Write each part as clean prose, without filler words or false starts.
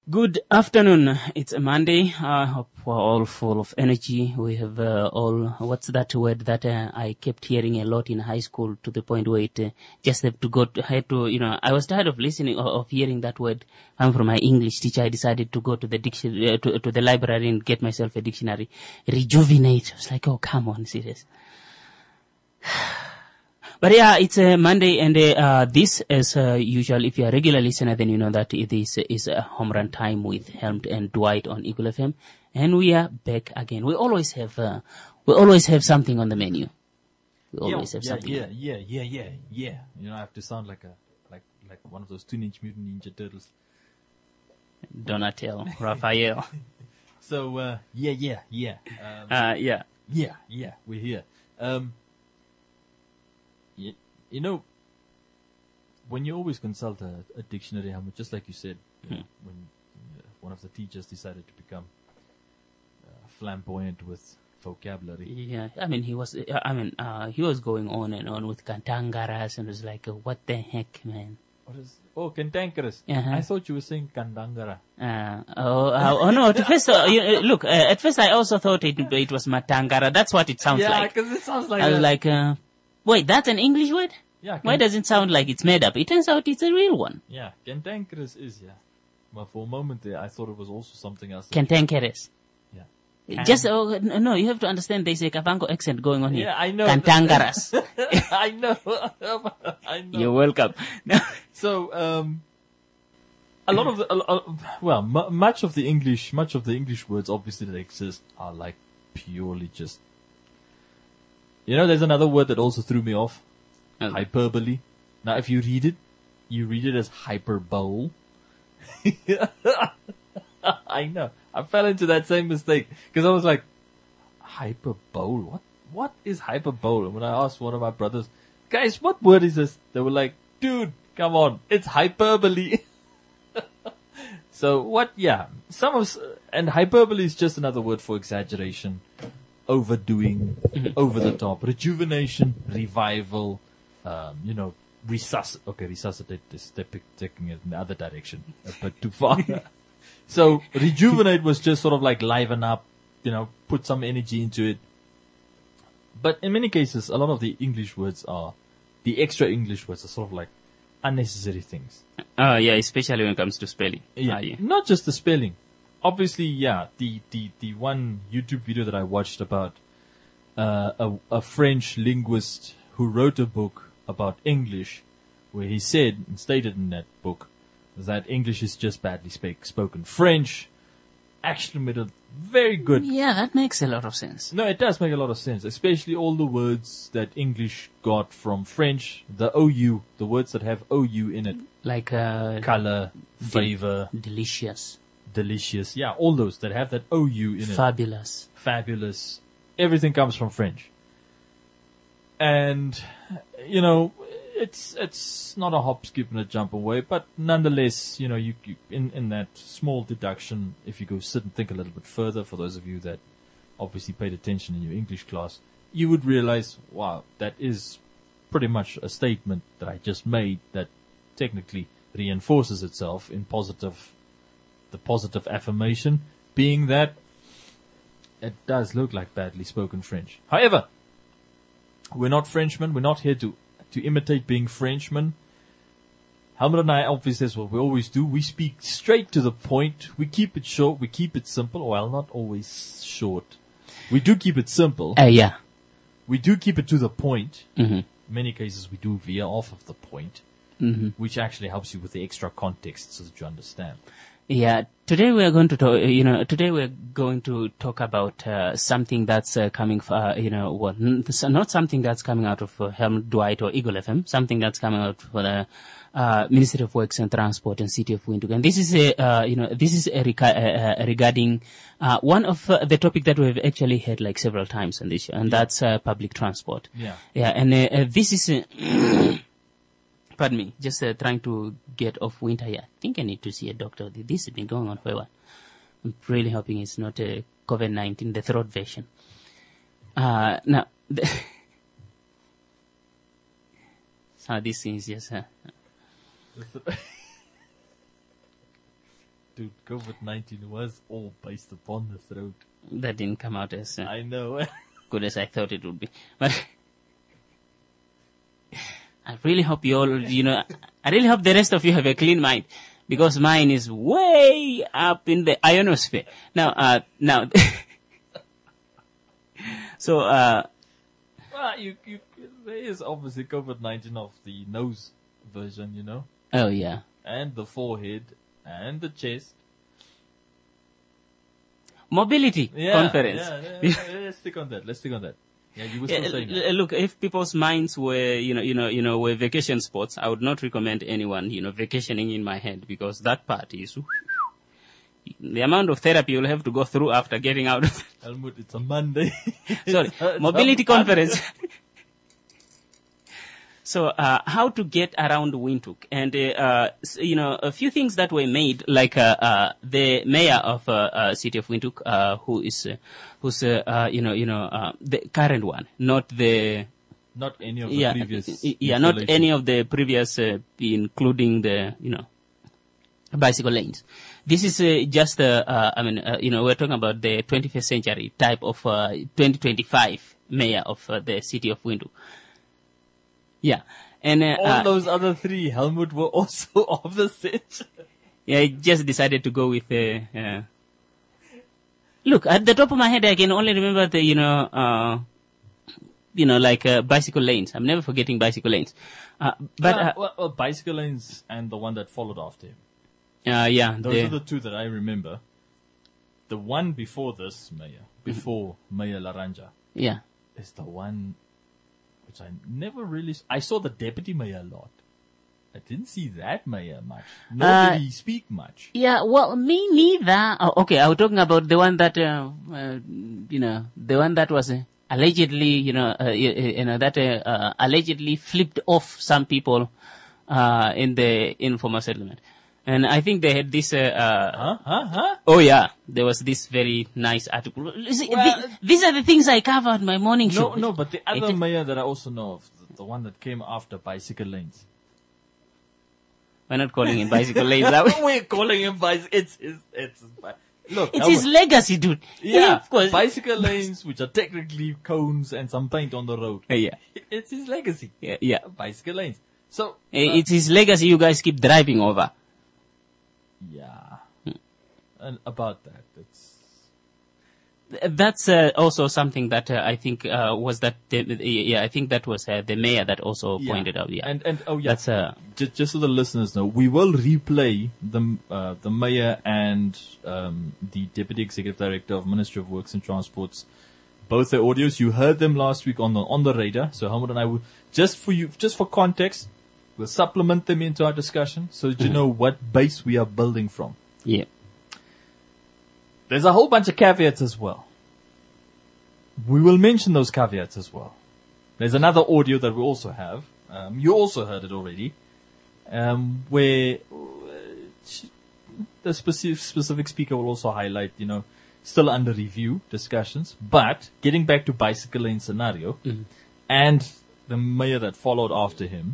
Good afternoon. It's a Monday. I hope we're all full of energy. We have what's that word that I kept hearing a lot in high school to the point where it just have to I was tired of listening, of hearing that word. I'm from my English teacher. I decided to go to the dictionary, to the library and get myself a dictionary. Rejuvenate. I was like, oh, come on, serious. But yeah, it's a Monday, and this, as usual, if you're a regular listener, then you know that this is a home run time with Helmut and Dwight on Eagle FM, and we are back again. We always have something on the menu. We always have something. Yeah. You know, I have to sound like one of those Teenage Mutant Ninja Turtles. Donatello, Raphael. So yeah. We're here. You know, when you always consult a dictionary, Helmut, just like you said, when one of the teachers decided to become flamboyant with vocabulary. Yeah, I mean, he was going on and on with cantangaras, and was like, what the heck, man? Cantankerous. Uh-huh. I thought you were saying kandangara. No, at first, at first I also thought it was matangara. That's what it sounds like. Yeah, because it sounds like I was like, wait, that's an English word? Yeah. Why does it sound like it's made up? It turns out it's a real one. Yeah, cantankerous is, yeah. Well, for a moment there, I thought it was also something else. Cantankerous. Yeah. No, you have to understand there's a Kavango accent going on here. Yeah, I know. Cantangaras. I know. You're welcome. So, a lot of much of the English words obviously that exist are like purely just. You know, there's another word that also threw me off. Oh. Hyperbole. Now, if you read it as hyperbole. I know. I fell into that same mistake because I was like, hyperbole? What is hyperbole? And when I asked one of my brothers, guys, what word is this? They were like, dude, come on, it's hyperbole. So what? Yeah, and hyperbole is just another word for exaggeration, overdoing, over the top, rejuvenation, revival. Resuscitate is taking it in the other direction, but too far. So rejuvenate was just sort of like liven up, put some energy into it. But in many cases, a lot of the extra English words are sort of like unnecessary things. Yeah, especially when it comes to spelling. Yeah, not just the spelling. Obviously, yeah, the one YouTube video that I watched about a French linguist who wrote a book about English, where he said and stated in that book that English is just badly spoken. French actually made it very good. Yeah, that makes a lot of sense. No, it does make a lot of sense, especially all the words that English got from French, the OU, the words that have OU in it. Like color, flavor, delicious. Yeah, all those that have that OU in it. Fabulous. Everything comes from French. And, it's not a hop, skip, and a jump away, but nonetheless, you in that small deduction, if you go sit and think a little bit further, for those of you that obviously paid attention in your English class, you would realize, wow, that is pretty much a statement that I just made that technically reinforces itself in the positive affirmation being that it does look like badly spoken French. However, we're not Frenchmen. We're not here to imitate being Frenchmen. Helmut and I, obviously, that's what we always do. We speak straight to the point. We keep it short. We keep it simple. Well, not always short. We do keep it simple. Yeah. We do keep it to the point. Mm-hmm. In many cases, we do veer off of the point, which actually helps you with the extra context so that you understand. Yeah, today we are going to talk. Today we are going to talk about something that's coming. Not something that's coming out of Helmut, Dwight, or Eagle FM. Something that's coming out for the Ministry of Works and Transport and City of Windhoek. And this is regarding one of the topic that we've actually had like several times on this show, and that's public transport. Yeah. Yeah, and this is. Pardon me, just trying to get off winter here. I think I need to see a doctor. This has been going on for a while. I'm really hoping it's not COVID-19, the throat version. Now, some of these things just... dude, COVID-19 was all based upon the throat. That didn't come out as I know. good as I thought it would be. But I really hope you all, I really hope the rest of you have a clean mind, because mine is way up in the ionosphere. Now, so, Well, there is obviously COVID-19 of the nose version, oh yeah. and the forehead and the chest. Mobility conference. Yeah, let's stick on that. Yeah, you were still saying that. Look, if people's minds were, were vacation spots, I would not recommend anyone, vacationing in my head, because that part is the amount of therapy you'll have to go through after getting out. Helmut, it's a Monday. Sorry, mobility conference. So, how to get around Windhoek, and a few things that were made, like the mayor of city of Windhoek, who's the current one, not any of the previous. Not any of the previous, including the bicycle lanes. This is just we're talking about the 21st century type of 2025 mayor of the city of Windhoek. Yeah, and all those other three, Helmut, were also of the set. Yeah, I just decided to go with look, at the top of my head, I can only remember the bicycle lanes. I'm never forgetting bicycle lanes. But bicycle lanes and the one that followed after him. Those are the two that I remember. The one before this mayor, before Mayor Laranja, is the one which I never really. I saw the deputy mayor a lot. I didn't see that mayor much. Nor did he speak much. Yeah, well, me neither. Oh, okay, I was talking about the one that, the one that was allegedly, allegedly flipped off some people in the informal settlement. And I think they had this. Oh yeah, there was this very nice article. These are the things I cover on my morning show. No, but the other mayor that I also know of, the one that came after bicycle lanes. We're not calling him bicycle lanes. We're calling him bicycle. It's his legacy, dude. Yeah, of course. Bicycle lanes, which are technically cones and some paint on the road. Yeah, it's his legacy. Yeah. Bicycle lanes. So it's his legacy. You guys keep driving over. Yeah, and about that, that's also something that I think was that. I think that was the mayor that also pointed out. Yeah, and that's just so the listeners know, we will replay the mayor and the deputy executive director of Ministry of Works and Transports. Both their audios, you heard them last week on the radar. So Helmut and I will just for context. We'll supplement them into our discussion so that you know what base we are building from. Yeah. There's a whole bunch of caveats as well. We will mention those caveats as well. There's another audio that we also have. You also heard it already. Where the specific speaker will also highlight, still under review discussions. But getting back to bicycle lane scenario and the mayor that followed after him,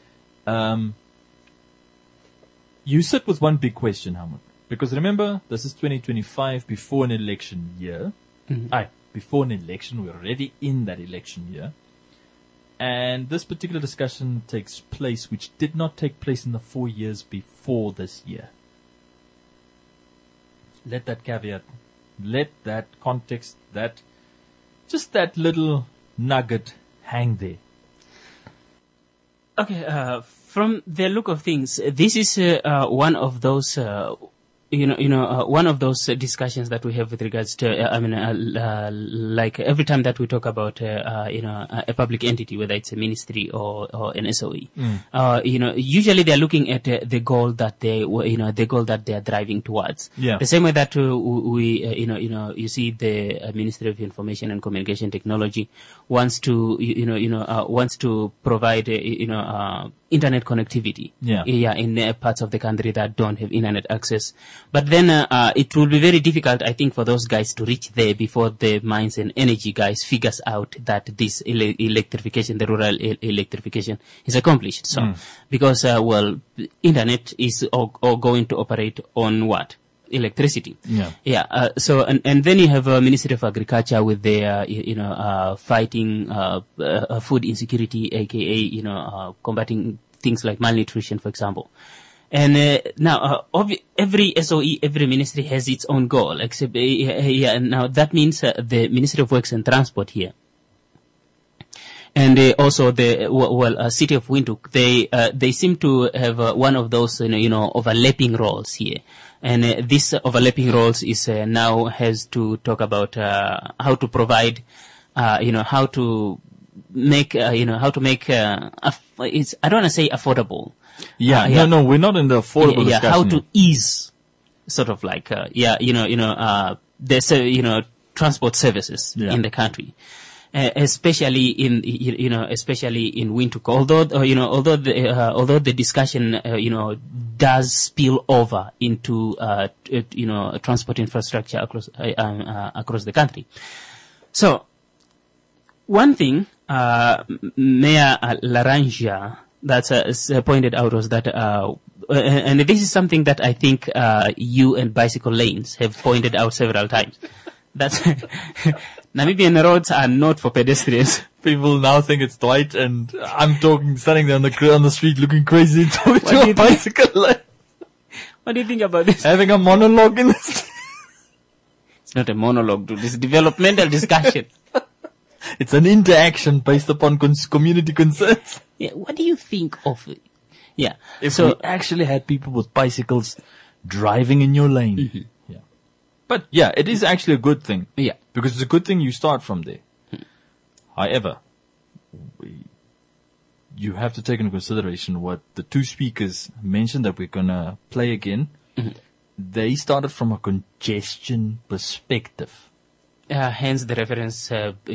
you sit with one big question, Helmut. Because remember, this is 2025, before an election year. Before an election, we're already in that election year. And this particular discussion takes place, which did not take place in the 4 years before this year. Let that caveat, let that context, just that little nugget hang there. Okay, from the look of things, this is one of those, one of those discussions that we have with regards to, like every time that we talk about, a public entity, whether it's a ministry or an SOE, usually they're looking at the goal that they are driving towards. Yeah. The same way that you see the Ministry of Information and Communication Technology wants to provide, internet connectivity. In parts of the country that don't have internet access. But then it will be very difficult, I think, for those guys to reach there before the mines and energy guys figures out that this electrification, the rural electrification, is accomplished. So, because internet is all going to operate on what? electricity. Yeah. Yeah. So and then you have Ministry of Agriculture with their fighting food insecurity, aka combating things like malnutrition, for example. And now every SOE, every ministry has its own goal. Except now that means the Ministry of Works and Transport here. And also the city of Windhoek, they seem to have one of those overlapping roles here, and this overlapping roles is now has to talk about how to provide, how to make it's I don't want to say affordable. No, we're not in the affordable discussion. How to ease, sort of like there's transport services in the country. Especially in Windhoek, although the discussion does spill over into transport infrastructure across the country. So one thing Mayor Laranja that's pointed out was that and this is something that I think you and Bicycle Lanes have pointed out several times. That's Namibian roads are not for pedestrians. People now think it's Dwight, and I'm standing there on the street looking crazy, talking to a bicycle. What do you think about this? Having a monologue in this. It's not a monologue, dude. It's a developmental discussion. It's an interaction based upon community concerns. Yeah. What do you think of it? Yeah. If we actually had people with bicycles driving in your lane. Mm-hmm. But yeah, it is actually a good thing. Yeah. Because it's a good thing you start from there. However, you have to take into consideration what the two speakers mentioned that we're going to play again. Mm-hmm. They started from a congestion perspective. Hence the reference,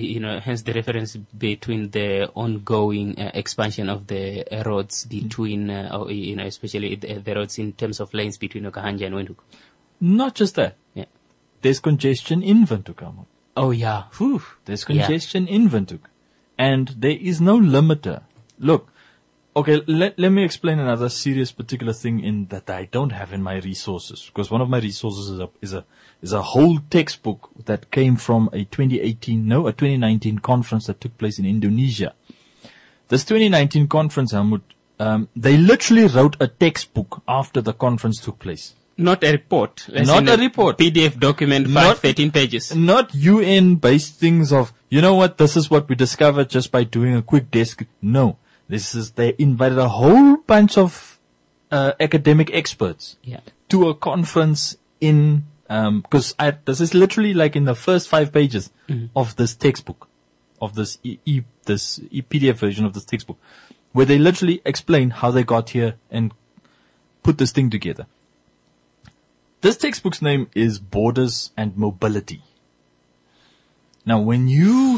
between the ongoing expansion of the roads between, especially the roads in terms of lanes between Okahanja and Windhoek. Not just that. Yeah. There's congestion in Windhoek. Oh yeah. Whew. There's congestion in Windhoek. And there is no limiter. Look, okay, let me explain another serious particular thing in that I don't have in my resources. Because one of my resources is a whole textbook that came from a 2019 conference that took place in Indonesia. This 2019 conference, Helmut, they literally wrote a textbook after the conference took place. Not a report. Not a report. PDF document, 13 pages. Not UN-based things of, you know what, this is what we discovered just by doing a quick desk. No. They invited a whole bunch of academic experts to a conference in, because this is literally like in the first 5 pages of this textbook, of this PDF version of this textbook, where they literally explain how they got here and put this thing together. This textbook's name is Borders and Mobility. Now, when you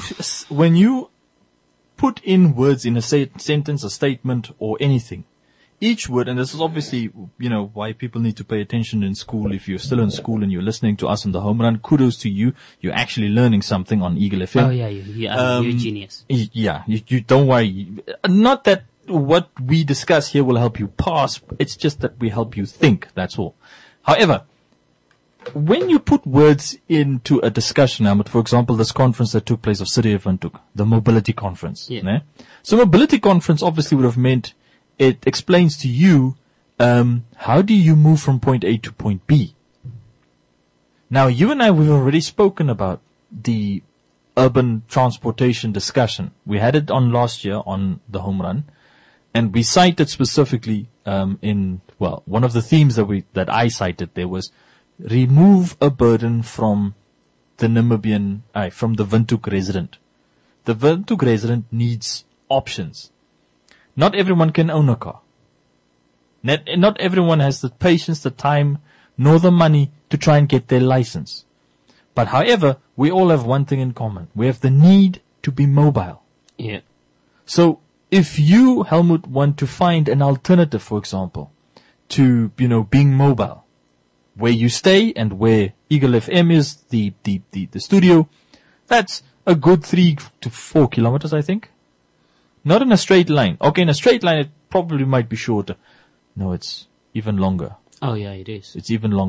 put in words in a sentence, a statement, or anything, each word, and this is obviously, why people need to pay attention in school. If you're still in school and you're listening to us on the home run, kudos to you. You're actually learning something on Eagle FM. Oh yeah, you're a genius. Yeah, you don't worry. Not that what we discuss here will help you pass. It's just that we help you think. That's all. However, when you put words into a discussion, for example, this conference that took place of City of Windhoek, the mobility conference. Yeah. So mobility conference obviously would have meant it explains to you, how do you move from point A to point B? Now, you and I, we've already spoken about the urban transportation discussion. We had it on last year on the home run, and we cited specifically, one of the themes that I cited there was remove a burden from the from the Windhoek resident. The Windhoek resident needs options. Not everyone can own a car. Not everyone has the patience, the time, nor the money to try and get their license. But however, we all have one thing in common. We have the need to be mobile. Yeah. So if you, Helmut, want to find an alternative, for example, to, being mobile, where you stay and where Eagle FM is, the studio, that's a good 3 to 4 kilometers, I think. Not in a straight line. Okay, in a straight line, it probably might be shorter. No, it's even longer. Oh yeah, it is. It's even longer.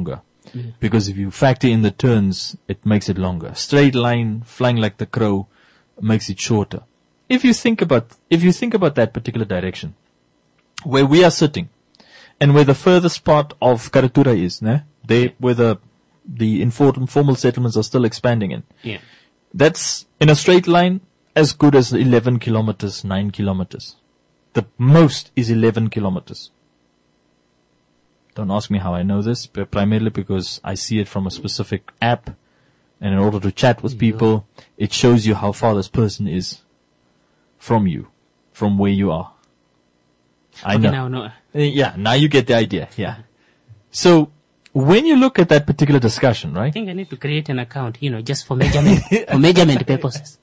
Because if you factor in the turns, it makes it longer. Straight line, flying like the crow, makes it shorter. If you think about that particular direction, where we are sitting, and where the furthest part of Karatura is, where the informal settlements are still expanding in. Yeah. That's in a straight line as good as 11 kilometers, 9 kilometers. The most is 11 kilometers. Don't ask me how I know this, but primarily because I see it from a specific app, and in order to chat with people, it shows you how far this person is from you, from where you are. I know. Yeah, now you get the idea. Yeah. So, when you look at that particular discussion, right? I think I need to create an account, just for measurement purposes.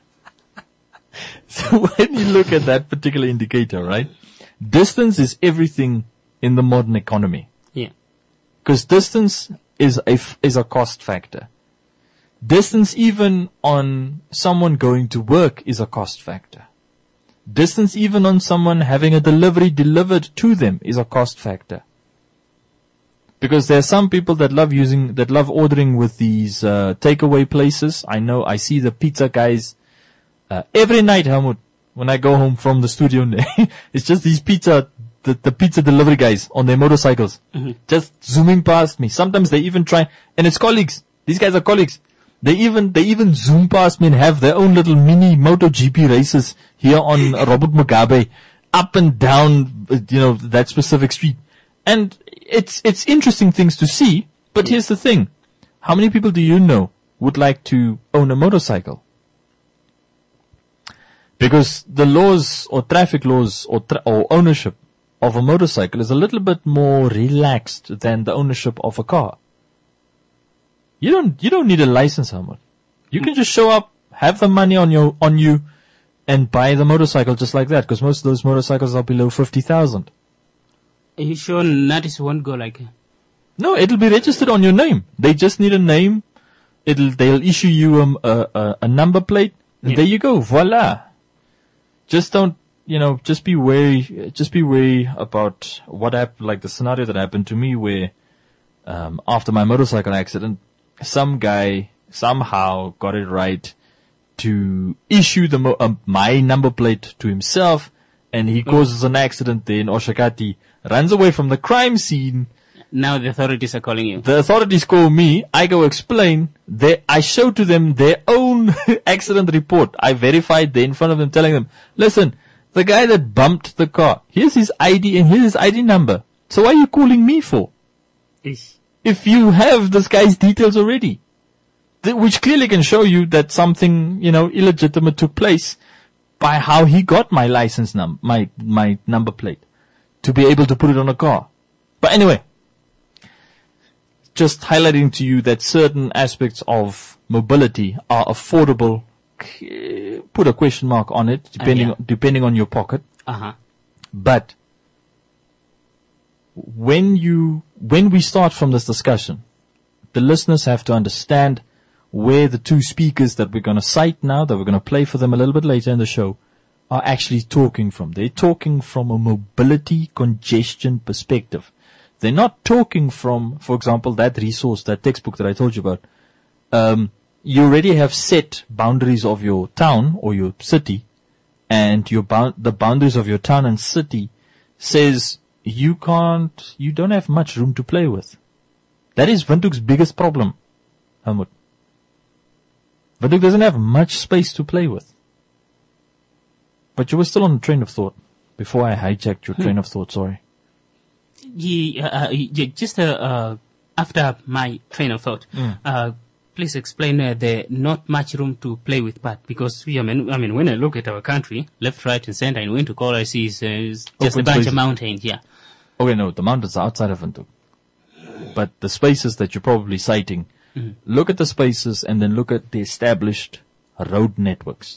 So when you look at that particular indicator, right? Distance is everything in the modern economy. Yeah. Because distance is a cost factor. Distance even on someone going to work is a cost factor. Distance even on someone having a delivery delivered to them is a cost factor. Because there are some people that love ordering with these takeaway places. I see the pizza guys every night, Helmut, when I go home from the studio. It's just these the pizza delivery guys on their motorcycles, just zooming past me. Sometimes they even try, and it's colleagues. These guys are colleagues. They even zoom past me and have their own little mini MotoGP races here on Robert Mugabe, up and down, that specific street. And it's interesting things to see, but here's the thing. How many people do you know would like to own a motorcycle? Because the laws or traffic laws or ownership of a motorcycle is a little bit more relaxed than the ownership of a car. You don't need a license, Helmut. You can just show up, have the money on you, and buy the motorcycle just like that. Because most of those motorcycles are below 50,000. Are you sure Natis won't go like? No, it'll be registered on your name. They just need a name. They'll issue you a number plate, and there you go. Voila. Just don't, just be wary about what happened, like the scenario that happened to me where, after my motorcycle accident, some guy somehow got it right to issue my number plate to himself, and he causes an accident there in Oshakati, runs away from the crime scene. Now the authorities are calling you. The authorities call me. I go explain. I show to them their own accident report. I verified there in front of them, telling them, listen, the guy that bumped the car, here's his ID and here's his ID number. So why are you calling me for? If you have this guy's details already, which clearly can show you that something, illegitimate took place by how he got my license number, my number plate, to be able to put it on a car. But anyway, just highlighting to you that certain aspects of mobility are affordable. Put a question mark on it, depending on your pocket. But when we start from this discussion, the listeners have to understand where the two speakers that we're going to cite now, that we're going to play for them a little bit later in the show, are actually talking from. They're talking from a mobility congestion perspective. They're not talking from, for example, that resource, that textbook that I told you about. You already have set boundaries of your town or your city, and the boundaries of your town and city says you don't have much room to play with. That is Windhoek's biggest problem, Helmut. Windhoek doesn't have much space to play with. But you were still on a train of thought before I hijacked your train of thought, sorry. Just after my train of thought, please explain the not much room to play with part, because when I look at our country, left, right, and center, and Windhoek, all I see is just a bunch of mountains. Yeah. Okay, no, the mountains are outside of Windhoek, but the spaces that you're probably citing, look at the spaces and then look at the established road networks.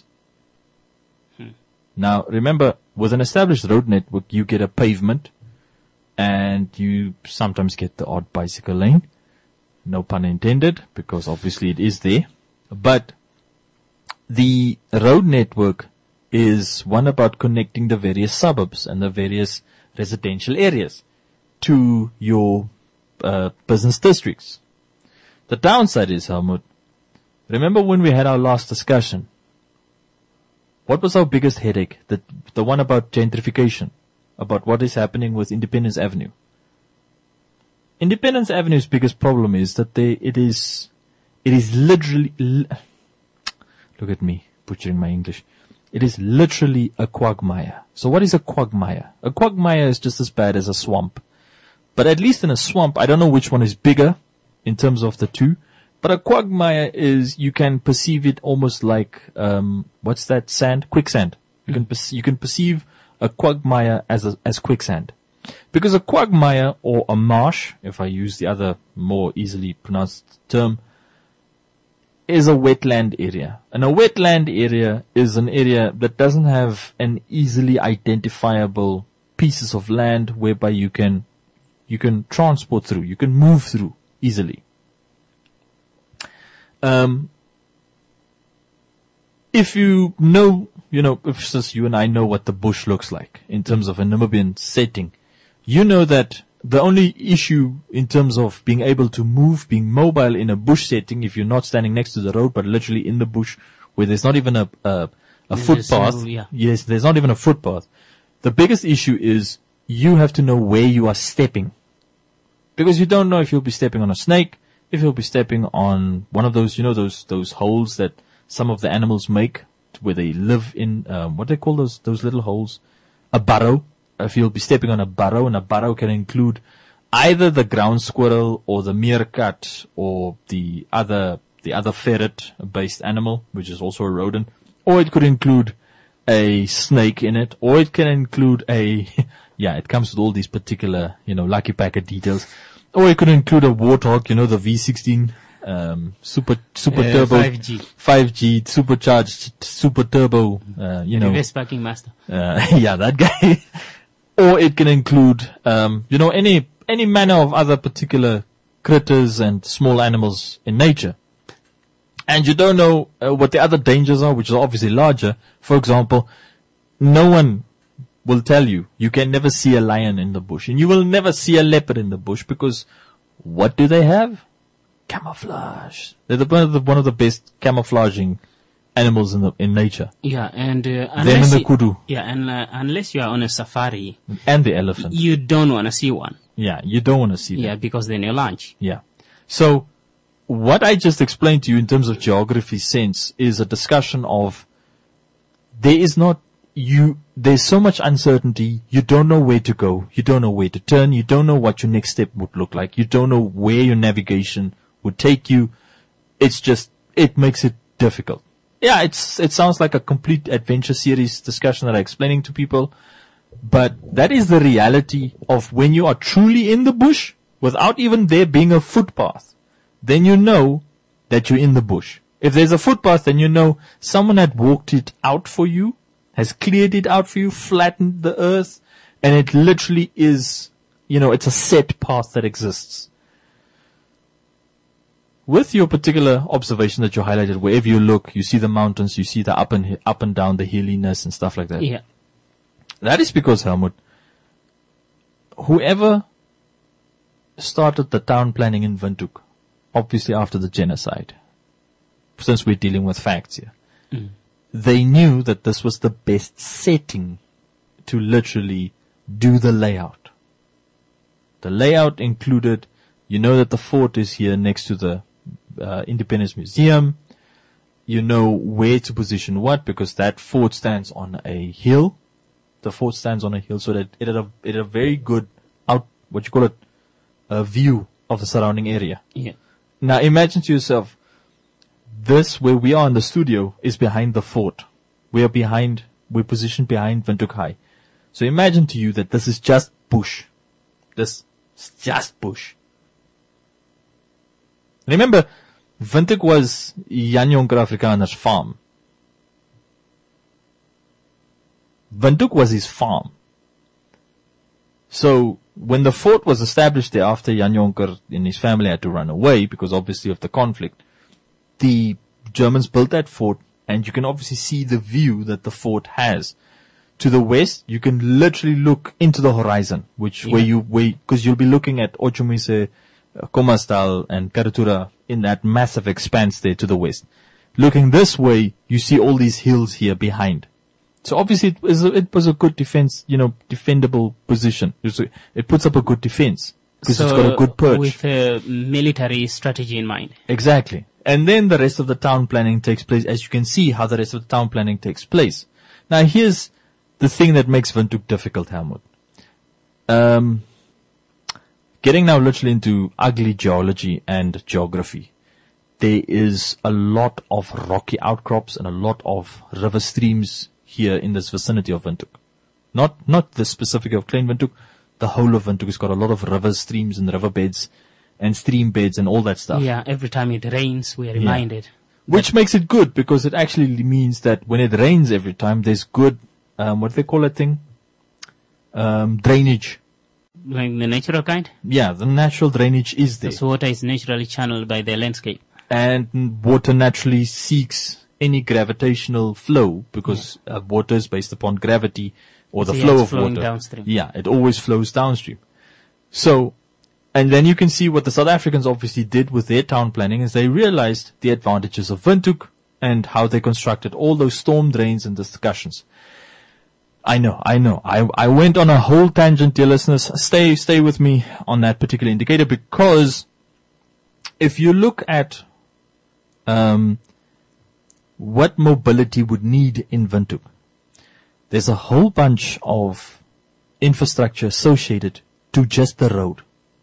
Now, remember, with an established road network, you get a pavement, and you sometimes get the odd bicycle lane. No pun intended, because obviously it is there. But the road network is one about connecting the various suburbs and the various residential areas to your business districts. The downside is, Helmut, remember when we had our last discussion? What was our biggest headache? The one about gentrification, about what is happening with Independence Avenue. Independence Avenue's biggest problem is that it is literally, look at me butchering my English. It is literally a quagmire. So what is a quagmire? A quagmire is just as bad as a swamp. But at least in a swamp, I don't know which one is bigger in terms of the two. But a quagmire is, you can perceive it almost like, what's that sand? Quicksand. You can perceive a quagmire as quicksand. Because a quagmire or a marsh, if I use the other more easily pronounced term, is a wetland area. And a wetland area is an area that doesn't have an easily identifiable pieces of land whereby you can transport through, you can move through easily. If you know, if since you and I know what the bush looks like in terms of a Namibian setting, you know that the only issue in terms of being able to move, being mobile in a bush setting, if you're not standing next to the road, but literally in the bush where there's not even a footpath. Yes, there's not even a footpath. The biggest issue is you have to know where you are stepping. Because you don't know if you'll be stepping on a snake, if you'll be stepping on one of those, those holes that some of the animals make where they live in, what they call those little holes? A burrow. If you'll be stepping on a burrow, and a burrow can include either the ground squirrel or the meerkat or the other ferret-based animal, which is also a rodent, or it could include a snake in it, or it can include it comes with all these particular, lucky packet details, or it could include a warthog, the V16, super turbo 5G supercharged super turbo, Reverse parking master. That guy. Or it can include, any manner of other particular critters and small animals in nature. And you don't know what the other dangers are, which are obviously larger. For example, no one will tell you can never see a lion in the bush, and you will never see a leopard in the bush, because what do they have? Camouflage. They're one of the best camouflaging animals in nature. Yeah, and them and the kudu. Yeah, and unless you are on a safari and the elephant, you don't want to see one. Yeah, you don't want to see them. Yeah, because they're near lunch. Yeah. So what I just explained to you in terms of geography sense is a discussion of there's so much uncertainty. You don't know where to go. You don't know where to turn. You don't know what your next step would look like. You don't know where your navigation would take you. It makes it difficult. Yeah, it sounds like a complete adventure series discussion that I'm explaining to people, but that is the reality of when you are truly in the bush without even there being a footpath. Then you know that you're in the bush. If there's a footpath, then you know someone had walked it out for you, has cleared it out for you, flattened the earth, and it literally is, it's a set path that exists. With your particular observation that you highlighted, wherever you look, you see the mountains, you see the up and down, the hilliness and stuff like that. Yeah. That is because, Helmut, whoever started the town planning in Windhoek, obviously after the genocide, since we're dealing with facts here, they knew that this was the best setting to literally do the layout. The layout included, that the fort is here next to the Independence Museum. You know where to position what, because that fort stands on a hill. The fort stands on a hill, so that it had a very good a view of the surrounding area. Yeah. Now imagine to yourself, this where we are in the studio is behind the fort. We're positioned behind Windhoek High. So imagine to you that this is just bush. This is just bush. Remember, Windhoek was Jan Jonker Afrikaner's farm. Windhoek was his farm. So when the fort was established there after Jan Jonker and his family had to run away because obviously of the conflict, the Germans built that fort, and you can obviously see the view that the fort has. To the west, you can literally look into the horizon, because you'll be looking at Otjomise Kommersdal and Karatura in that massive expanse there to the west. Looking this way, you see all these hills here behind. So obviously it was a good defense, defendable position. It puts up a good defense because it's got a good perch. With a military strategy in mind. Exactly. And then the rest of the town planning takes place, as you can see how the rest of the town planning takes place. Now here's the thing that makes Windhoek difficult, Helmut. Getting now literally into ugly geology and geography. There is a lot of rocky outcrops and a lot of river streams here in this vicinity of Windhoek. Not the specific of Klein Windhoek. The whole of Windhoek has got a lot of river streams and riverbeds and stream beds and all that stuff. Yeah, every time it rains, we are reminded. Which makes it good because it actually means that when it rains every time, there's good, what do they call that thing? Drainage. Like the natural kind? Yeah, the natural drainage is there. So water is naturally channeled by the landscape. And water naturally seeks any gravitational flow because water is based upon gravity or the flow of water. Downstream. Yeah, it always flows downstream. So, and then you can see what the South Africans obviously did with their town planning is they realized the advantages of Windhoek and how they constructed all those storm drains and discussions. I know. I went on a whole tangent, dear listeners. Stay with me on that particular indicator because if you look at what mobility would need in Windhoek, there's a whole bunch of infrastructure associated to just the road.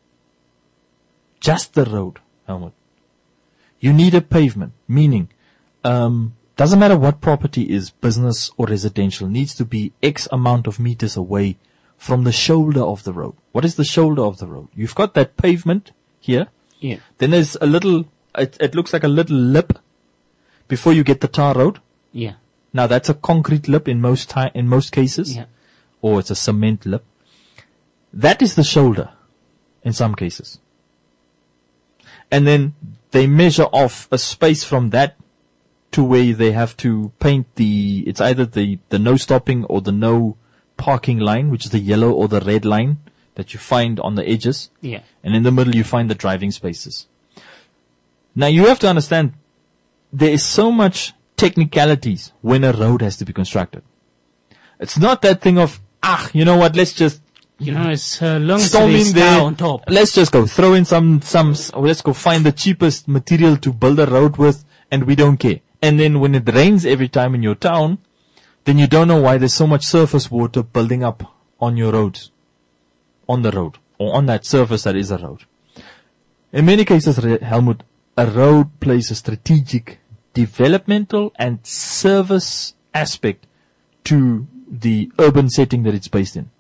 Just the road, Helmut. You need a pavement, meaning doesn't matter what property is, business or residential, needs to be X amount of meters away from the shoulder of the road. What is the shoulder of the road? You've got that pavement here. Yeah. Then there's a little, it looks like a little lip before you get the tar road. Yeah. Now that's a concrete lip in most cases. Yeah. Or it's a cement lip. That is the shoulder in some cases. And then they measure off a space from that to where they have to paint it's either the no stopping or the no parking line, which is the yellow or the red line that you find on the edges. Yeah. And in the middle you find the driving spaces. Now you have to understand there is so much technicalities when a road has to be constructed. It's not that thing of, you know what, let's just as long as storm there's in there. snow on top. Let's just go throw in let's go find the cheapest material to build a road with and we don't care. And then when it rains every time in your town, then you don't know why there's so much surface water building up on your roads, on the road, or on that surface that is a road. In many cases, Helmut, a road plays a strategic, developmental and service aspect to the urban setting that it's based in.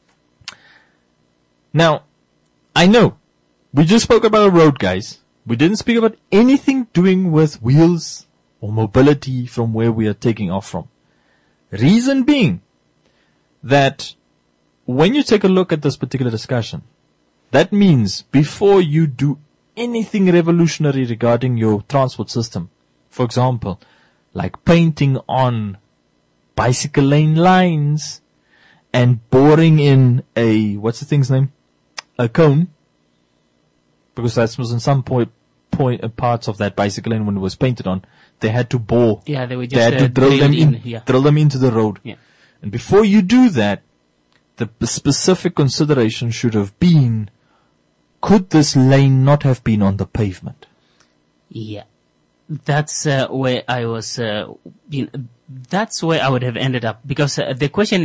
Now, I know, we just spoke about a road, guys. We didn't speak about anything doing with wheels or mobility from where we are taking off from. Reason being that when you take a look at this particular discussion, that means before you do anything revolutionary regarding your transport system, for example, like painting on bicycle lane lines and boring in what's the thing's name? A cone, because that was in some parts of that bicycle lane when it was painted on, they had to bore. Yeah, they had to drill them drill them into the road. Yeah. And before you do that, the specific consideration should have been, could this lane not have been on the pavement? Yeah. That's where I was, that's where I would have ended up. Because the question,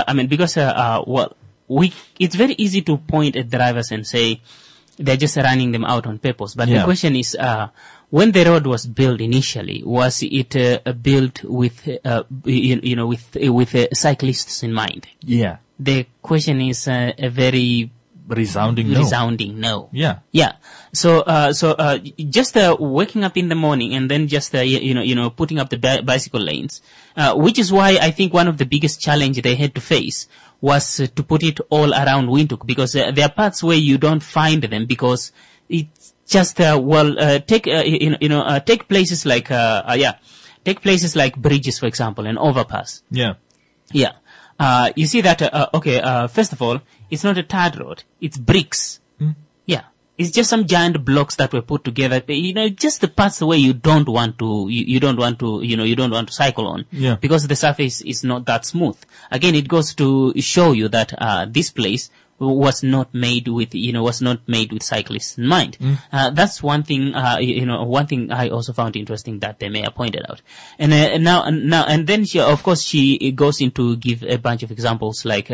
it's very easy to point at drivers and say they're just running them out on purpose. But the question is, when the road was built initially, was it built with, with cyclists in mind? Yeah. The question is a very resounding no. Yeah. Yeah. So just waking up in the morning and then just putting up the bicycle lanes, which is why I think one of the biggest challenge they had to face was to put it all around Windhoek, because there are parts where you don't find them because it's just take places like take places like bridges, for example, and overpass. Yeah. Yeah. You see that, first of all, it's not a tarred road. It's bricks. Mm. Yeah. It's just some giant blocks that were put together. Just the parts where you don't want to cycle on. Yeah. Because the surface is not that smooth. Again, it goes to show you that, this place was not made with cyclists in mind. That's one thing, one thing I also found interesting that the mayor pointed out. And then she goes into give a bunch of examples like,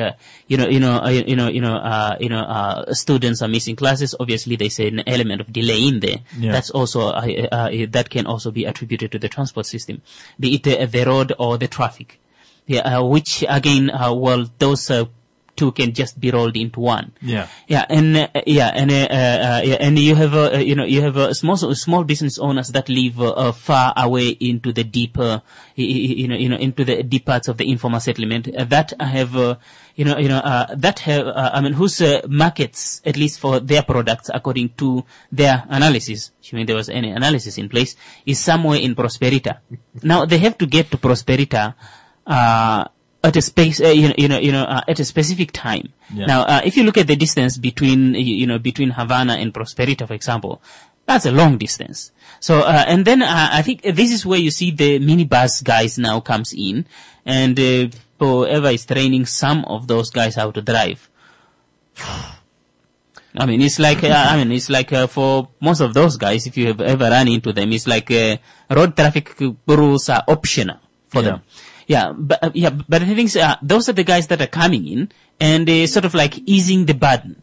students are missing classes. Obviously, there's an element of delay in there. Yeah. That's also, that can also be attributed to the transport system, be it the road or the traffic. Yeah, which again, those, two can just be rolled into one. Yeah. Yeah, and you have you have small business owners that live far away into the deeper into the deep parts of the informal settlement that have whose markets, at least for their products according to their analysis, assuming there was any analysis in place, is somewhere in Prosperita. Now they have to get to Prosperita at a space, at a specific time. Yeah. Now, if you look at the distance between Havana and Prosperita, for example, that's a long distance. So, and then, I think this is where you see the minibus guys now comes in, and, whoever is training some of those guys how to drive. I mean, it's like, for most of those guys, if you have ever run into them, it's like, road traffic rules are optional for them. Yeah, but the thing is, those are the guys that are coming in and sort of like easing the burden.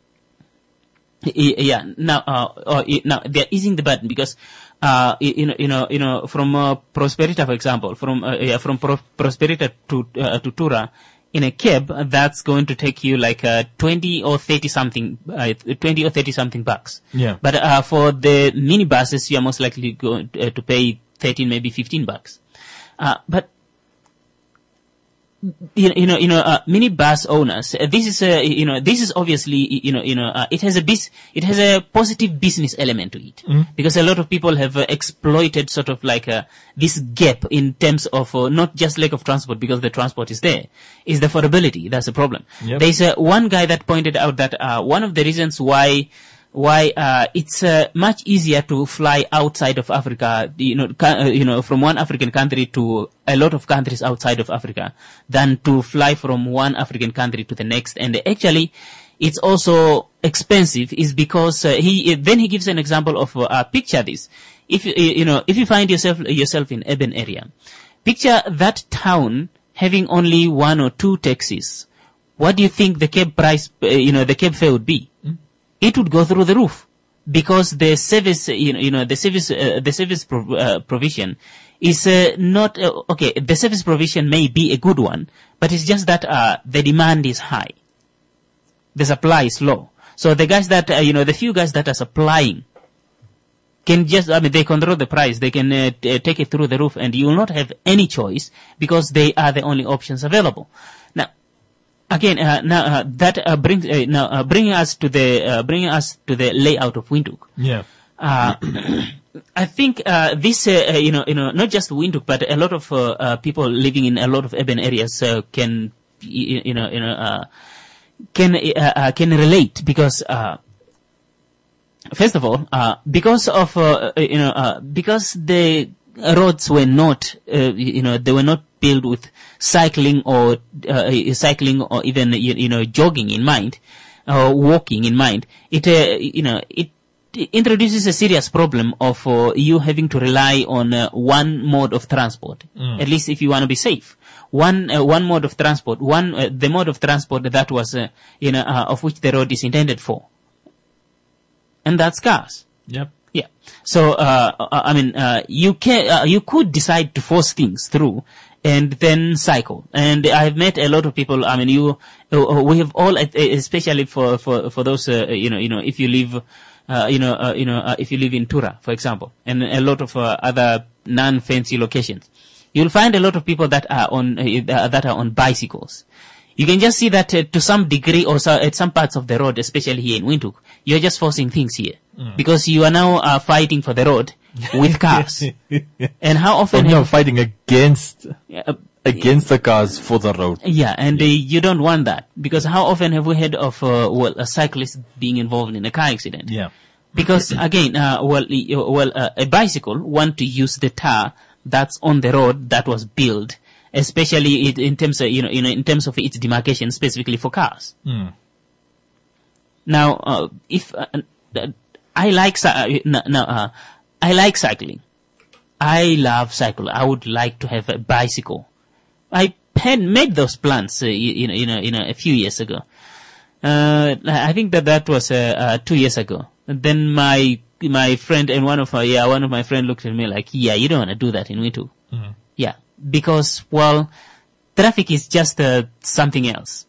Yeah, now they're easing the burden because, from Prosperita, for example, from Prosperita to Tura, in a cab, that's going to take you like 20 or 30 something bucks. Yeah. But for the minibuses, you are most likely going to pay 13, maybe 15 bucks. But minibus owners, this is obviously, it has a positive business element to it. Because a lot of people have exploited sort of like, this gap in terms of, not just lack of transport, because the transport is there, is the affordability. That's the problem. Yep. There's one guy that pointed out that, one of the reasons why it's much easier to fly outside of Africa, from one African country to a lot of countries outside of Africa than to fly from one African country to the next. And actually, it's also expensive is because he gives an example of picture this. If you find yourself in urban area, picture that town having only one or two taxis. What do you think the cab price, the cab fare would be? It would go through the roof because the service, the service provision is not okay. The service provision may be a good one, but it's just that the demand is high, the supply is low. So the guys that the few guys that are supplying can just, they control the price. They can take it through the roof, and you will not have any choice because they are the only options available. Now. Again, bringing us to the layout of Windhoek. Yeah. I think this, not just Windhoek, but a lot of people living in a lot of urban areas can relate because. First of all, because the roads were not, they were not built with cycling or even, jogging in mind, or walking in mind. It introduces a serious problem of you having to rely on one mode of transport, at least if you want to be safe. One mode of transport, the mode of transport that was, of which the road is intended for. And that's cars. Yep. Yeah. So, you could decide to force things through and then cycle. And I've met a lot of people, we have all, especially for those, if you live, if you live in Tura, for example, and a lot of other non-fancy locations, you'll find a lot of people that are on bicycles. You can just see that to some degree or so at some parts of the road, especially here in Windhoek, you're just forcing things here. Because you are now fighting for the road with cars. And how often... fighting against... against the cars for the road. Yeah, and you don't want that, because how often have we heard of a cyclist being involved in a car accident? Yeah. Because again, a bicycle want to use the tar that's on the road that was built, especially in terms of in terms of its demarcation specifically for cars. Now, if I like I like cycling. I love cycle. I would like to have a bicycle. I had made those plans, a few years ago. I think that was 2 years ago. And then my friend and one of my friend looked at me like, yeah, you don't want to do that in Witu. Yeah, because traffic is just something else.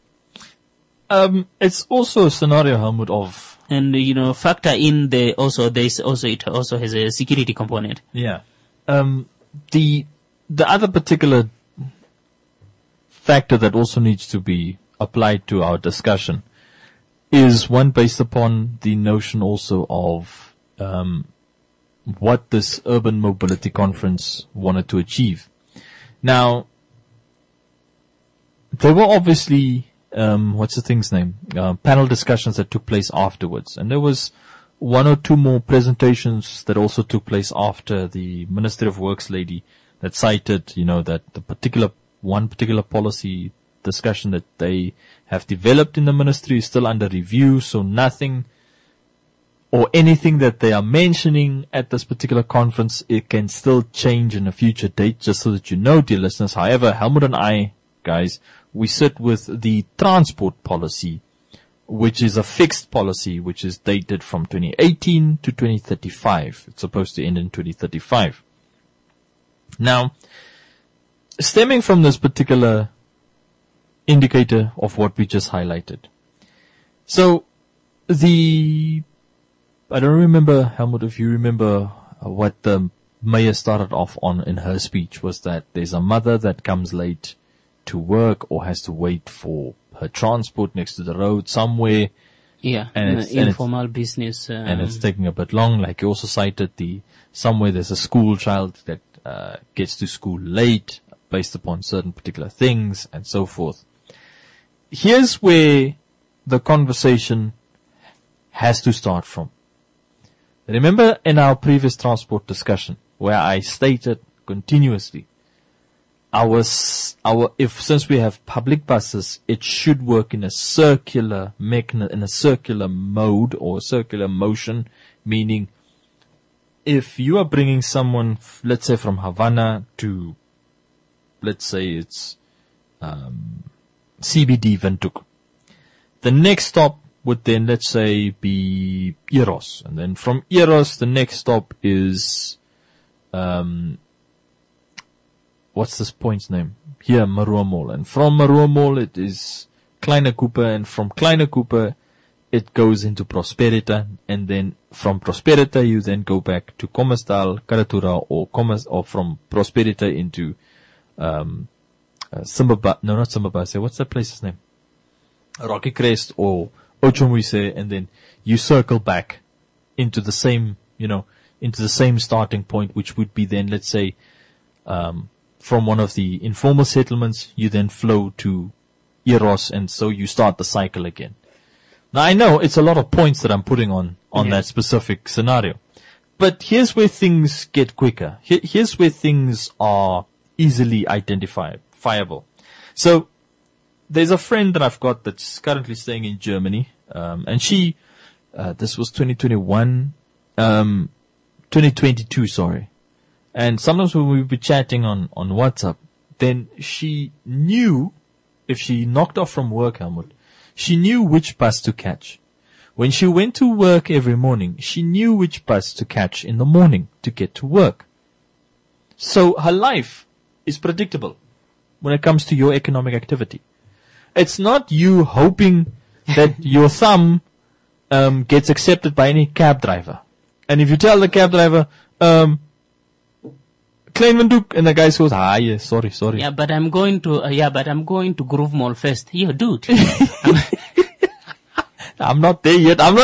It's also a scenario, Helmut, of, and factor in it also has a security component. Yeah. The other particular factor that also needs to be applied to our discussion is one based upon the notion also of what this urban mobility conference wanted to achieve. Now, there were obviously what's the thing's name? Panel discussions that took place afterwards, and there was one or two more presentations that also took place after the Ministry of Works lady that cited, that the particular policy discussion that they have developed in the ministry is still under review, so nothing or anything that they are mentioning at this particular conference, it can still change in a future date, just so that you know, dear listeners. However, Helmut and I, guys, we sit with the transport policy, which is a fixed policy, which is dated from 2018 to 2035. It's supposed to end in 2035. Now, stemming from this particular indicator of what we just highlighted. So, I don't remember, Helmut, if you remember what the mayor started off on in her speech, was that there's a mother that comes late to work or has to wait for her transport next to the road somewhere. Yeah, and it's informal business. And it's taking a bit long. Like you also cited somewhere there's a school child that gets to school late based upon certain particular things and so forth. Here's where the conversation has to start from. Remember in our previous transport discussion where I stated continuously, since we have public buses, it should work in a circular mode or circular motion, meaning if you are bringing someone, let's say from Havana to, let's say it's CBD Windhoek, the next stop would then, let's say, be Eros, and then from Eros the next stop is what's this point's name? Here, Marua Mall. And from Marua Mall, it is Kleine Cooper. And from Kleine Cooper, it goes into Prosperita. And then from Prosperita, you then go back to Kommersdal, Karatura, or from Prosperita into, Simbaba, no, not Simbaba, what's that place's name? Rocky Crest or Ochomwise. And then you circle back into the same, into the same starting point, which would be then, let's say, from one of the informal settlements, you then flow to Eros, and so you start the cycle again. Now I know it's a lot of points that I'm putting on that specific scenario, but here's where things get quicker. Here's where things are easily identifiable. So there's a friend that I've got that's currently staying in Germany, and she, this was 2022, sorry. And sometimes when we would be chatting on WhatsApp, then she knew, if she knocked off from work, Helmut, she knew which bus to catch. When she went to work every morning, she knew which bus to catch in the morning to get to work. So her life is predictable when it comes to your economic activity. It's not you hoping that your thumb gets accepted by any cab driver. And if you tell the cab driver, Klein Windhoek, and the guy says, yeah, sorry. Yeah, but I'm going to Groove Mall first. Yo, dude. I'm not there yet. Or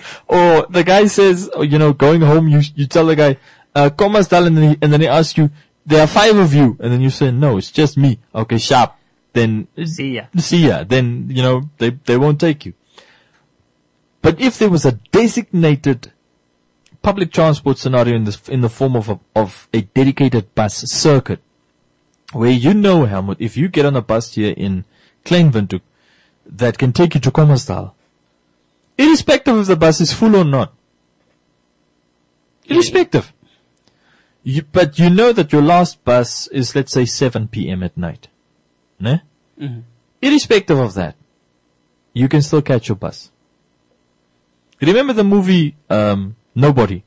the guy says, going home, you tell the guy, Kommersdal, and then he asks you, there are 5 of you, and then you say, no, it's just me. Okay, sharp. Then, See ya. Then, they won't take you. But if there was a designated public transport scenario in the form of a dedicated bus circuit, where Helmut, if you get on a bus here in Kleinwindhoek that can take you to Kommersdal, irrespective if the bus is full or not, irrespective. But you know that your last bus is, let's say, 7 p.m. at night. Ne? Mm-hmm. Irrespective of that, you can still catch your bus. Remember the movie Nobody?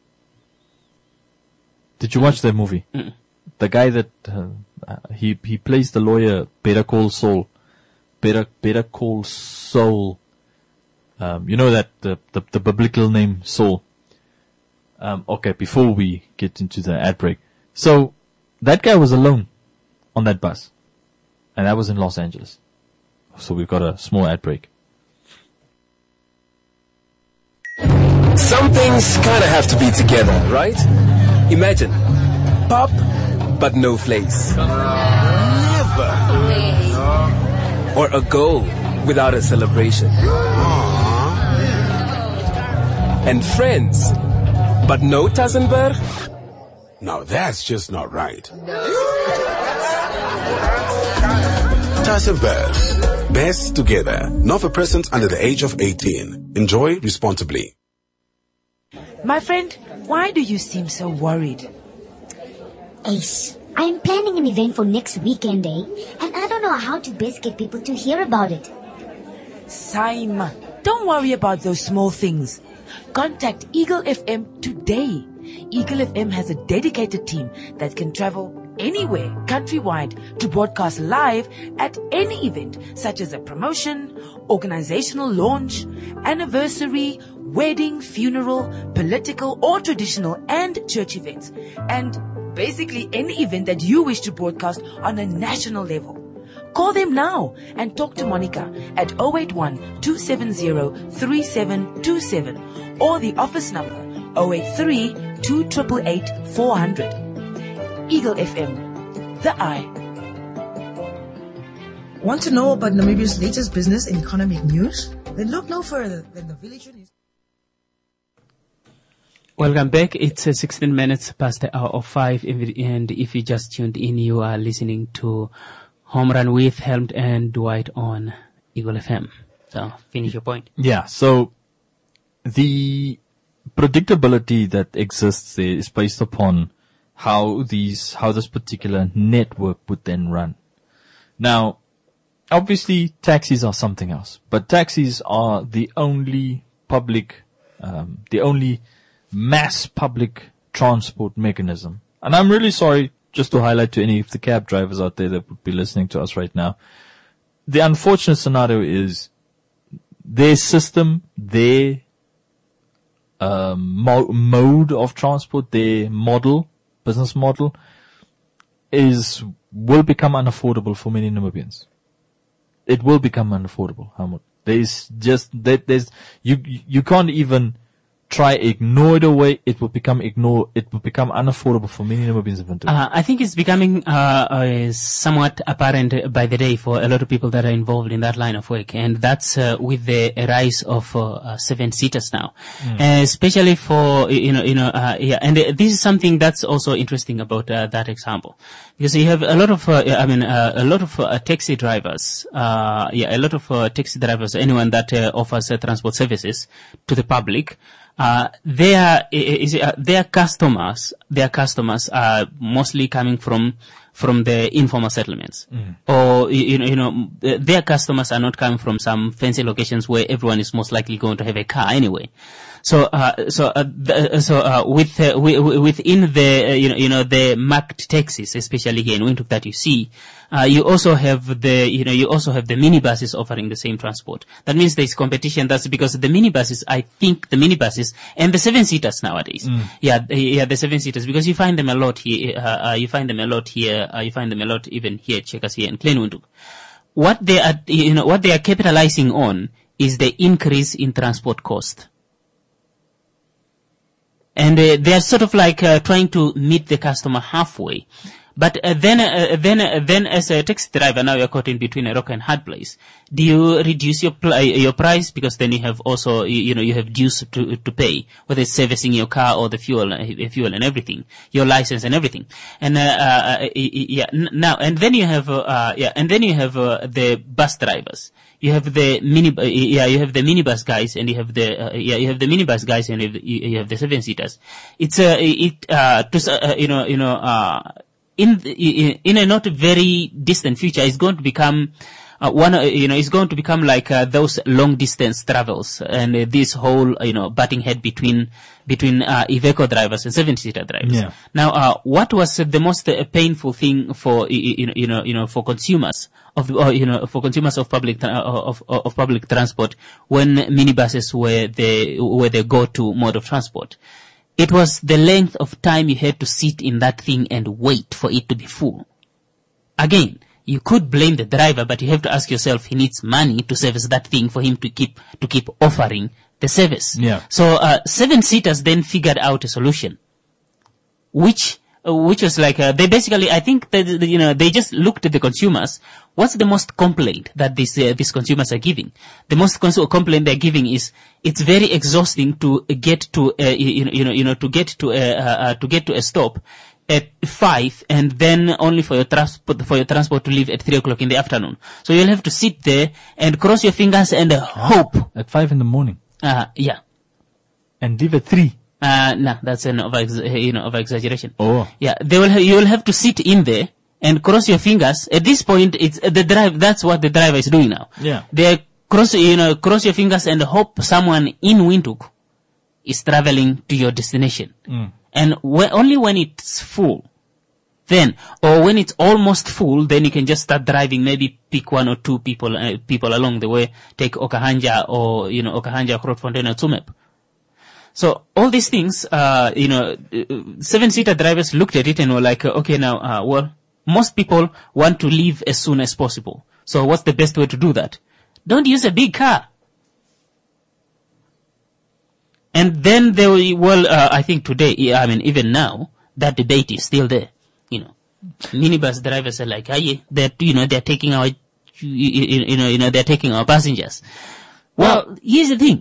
Did you watch that movie? Mm-mm. The guy that he plays the lawyer, Better Call Saul. Better Call Saul. You know that the biblical name Saul. Okay, before we get into the ad break. So, that guy was alone on that bus. And that was in Los Angeles. So we've got a small ad break. Some things kinda have to be together, right? Imagine, pop, but no flakes. Never. Or a go without a celebration. And friends, but no Tassenberg? Now that's just not right. Tassenberg. Best together. Not for persons under the age of 18. Enjoy responsibly. My friend, why do you seem so worried? Ace, I'm planning an event for next weekend, and I don't know how to best get people to hear about it. Saima, don't worry about those small things. Contact Eagle FM today. Eagle FM has a dedicated team that can travel anywhere countrywide to broadcast live at any event, such as a promotion, organizational launch, anniversary, wedding, funeral, political or traditional and church events, and basically any event that you wish to broadcast on a national level. Call them now and talk to Monica at 081-270-3727 or the office number 083-2888-400. Eagle FM, the eye. Want to know about Namibia's latest business and economic news? Then look no further than the Village News. Welcome back. It's 16 minutes past the hour of 5, and if you just tuned in, you are listening to Home Run with Helmut and Dwight on Eagle FM. So, finish your point. Yeah, so the predictability that exists there is based upon how this particular network would then run. Now, obviously, taxis are something else, but taxis are the only mass public transport mechanism. And I'm really sorry, just to highlight to any of the cab drivers out there that would be listening to us right now. The unfortunate scenario is their system, their mode of transport, their business model will become unaffordable for many Namibians. It will become unaffordable, Helmut. You can't even try ignore it away. It will become unaffordable for many Namibians eventually. I think it's becoming somewhat apparent by the day for a lot of people that are involved in that line of work, and that's with the rise of 7-seaters now, especially for And this is something that's also interesting about that example, because you have a lot of taxi drivers, anyone that offers transport services to the public. Their customers are mostly coming from the informal settlements, or their customers are not coming from some fancy locations where everyone is most likely going to have a car anyway. So within the marked taxis, especially here in Windhoek that you see, you also have the minibuses offering the same transport. That means there's competition. That's because the minibuses and the 7-seaters nowadays. The 7-seaters, because you find them a lot here, you find them a lot even here, Checkers here in Kleinwindhoek. What they are capitalizing on is the increase in transport cost. And they're sort of like trying to meet the customer halfway. But then as a taxi driver, now you're caught in between a rock and hard place. Do you reduce your price? Because then you have also, you have dues to pay, whether it's servicing your car or the fuel and everything, your license and everything. And, now, and then you have, the bus drivers. You have the you have the minibus guys, and you have the minibus guys, and you have the 7-seaters. It's, in a not very distant future, it's going to become it's going to become like those long distance travels, and this whole butting head between Iveco drivers and 7-seater drivers. Yeah. Now, what was the most painful thing for for consumers for consumers of public transport when minibuses were the go-to mode of transport? It was the length of time you had to sit in that thing and wait for it to be full. Again, you could blame the driver, but you have to ask yourself, he needs money to service that thing for him to keep offering the service. Yeah. So 7-seaters then figured out a solution, which was like they basically, I think that they just looked at the consumers. What's the most complaint that these consumers are giving? The most complaint they're giving is it's very exhausting to get to to get to a stop at 5 and then only for your transport to leave at 3 o'clock in the afternoon. So you'll have to sit there and cross your fingers and hope At 5 in the morning. Yeah. And leave at 3. No, that's an over exaggeration. Oh. Yeah, you will have to sit in there and cross your fingers. At this point, it's the drive. That's what the driver is doing now. Yeah. They cross your fingers and hope someone in Windhoek is traveling to your destination. And only when it's full, or when it's almost full, then you can just start driving. Maybe pick one or two people along the way. Take Okahanja or Okahanja, Grootfontein, or Tsumeb. So all these things, 7-seater drivers looked at it and were like, okay, now, most people want to leave as soon as possible. So what's the best way to do that? Don't use a big car. And then I think today, even now, that debate is still there. Minibus drivers are like, they're taking our, they're taking our passengers. Well, here's the thing.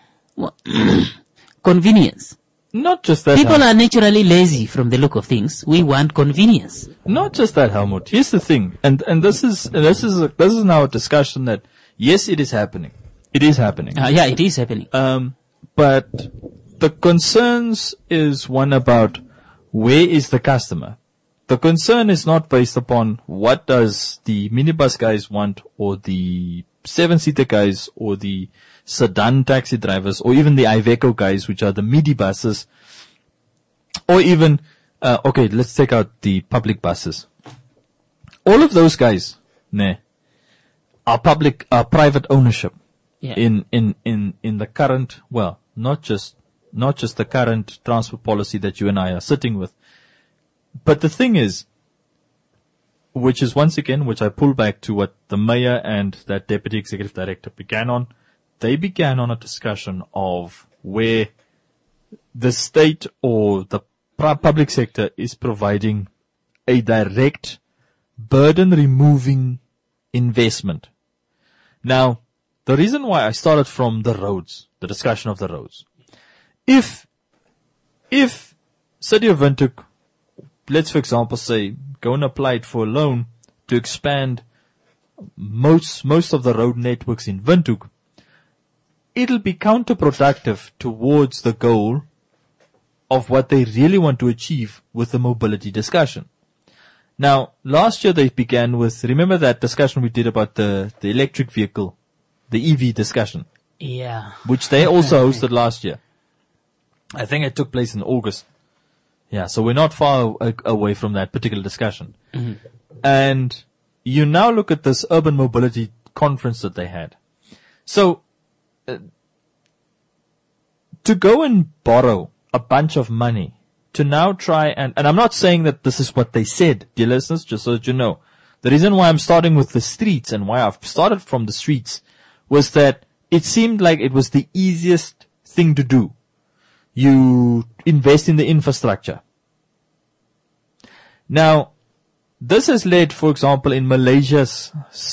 Convenience. Not just that. People are naturally lazy from the look of things. We want convenience. Not just that, Helmut. Here's the thing, and this is now a discussion that yes, it is happening. It is happening. Yeah, it is happening. But the concerns is one about where is the customer. The concern is not based upon what does the minibus guys want, or the 7-seater guys, or the sedan taxi drivers, or even the Iveco guys, which are the midi buses, or even, let's take out the public buses. All of those guys, are private ownership. Yeah. In the current, not just the current transport policy that you and I are sitting with, but the thing is, which is once again, which I pull back to what the mayor and that deputy executive director began on. They began on a discussion of where the state or the public sector is providing a direct burden removing investment. Now, the reason why I started from the roads, the discussion of the roads, if City of Windhoek, let's for example say, go and apply it for a loan to expand most of the road networks in Windhoek, it'll be counterproductive towards the goal of what they really want to achieve with the mobility discussion. Now, last year they began with, remember that discussion we did about the electric vehicle, the EV discussion? Yeah. Which they also hosted last year. I think it took place in August. Yeah, so we're not far away from that particular discussion. Mm-hmm. And you now look at this urban mobility conference that they had. So, to go and borrow a bunch of money to now try and I'm not saying that this is what they said, dear listeners, just so that you know. The reason why I'm starting with the streets and why I've started from the streets was that it seemed like it was the easiest thing to do. you invest in the infrastructure. Now, this has led, for example, in Malaysia's,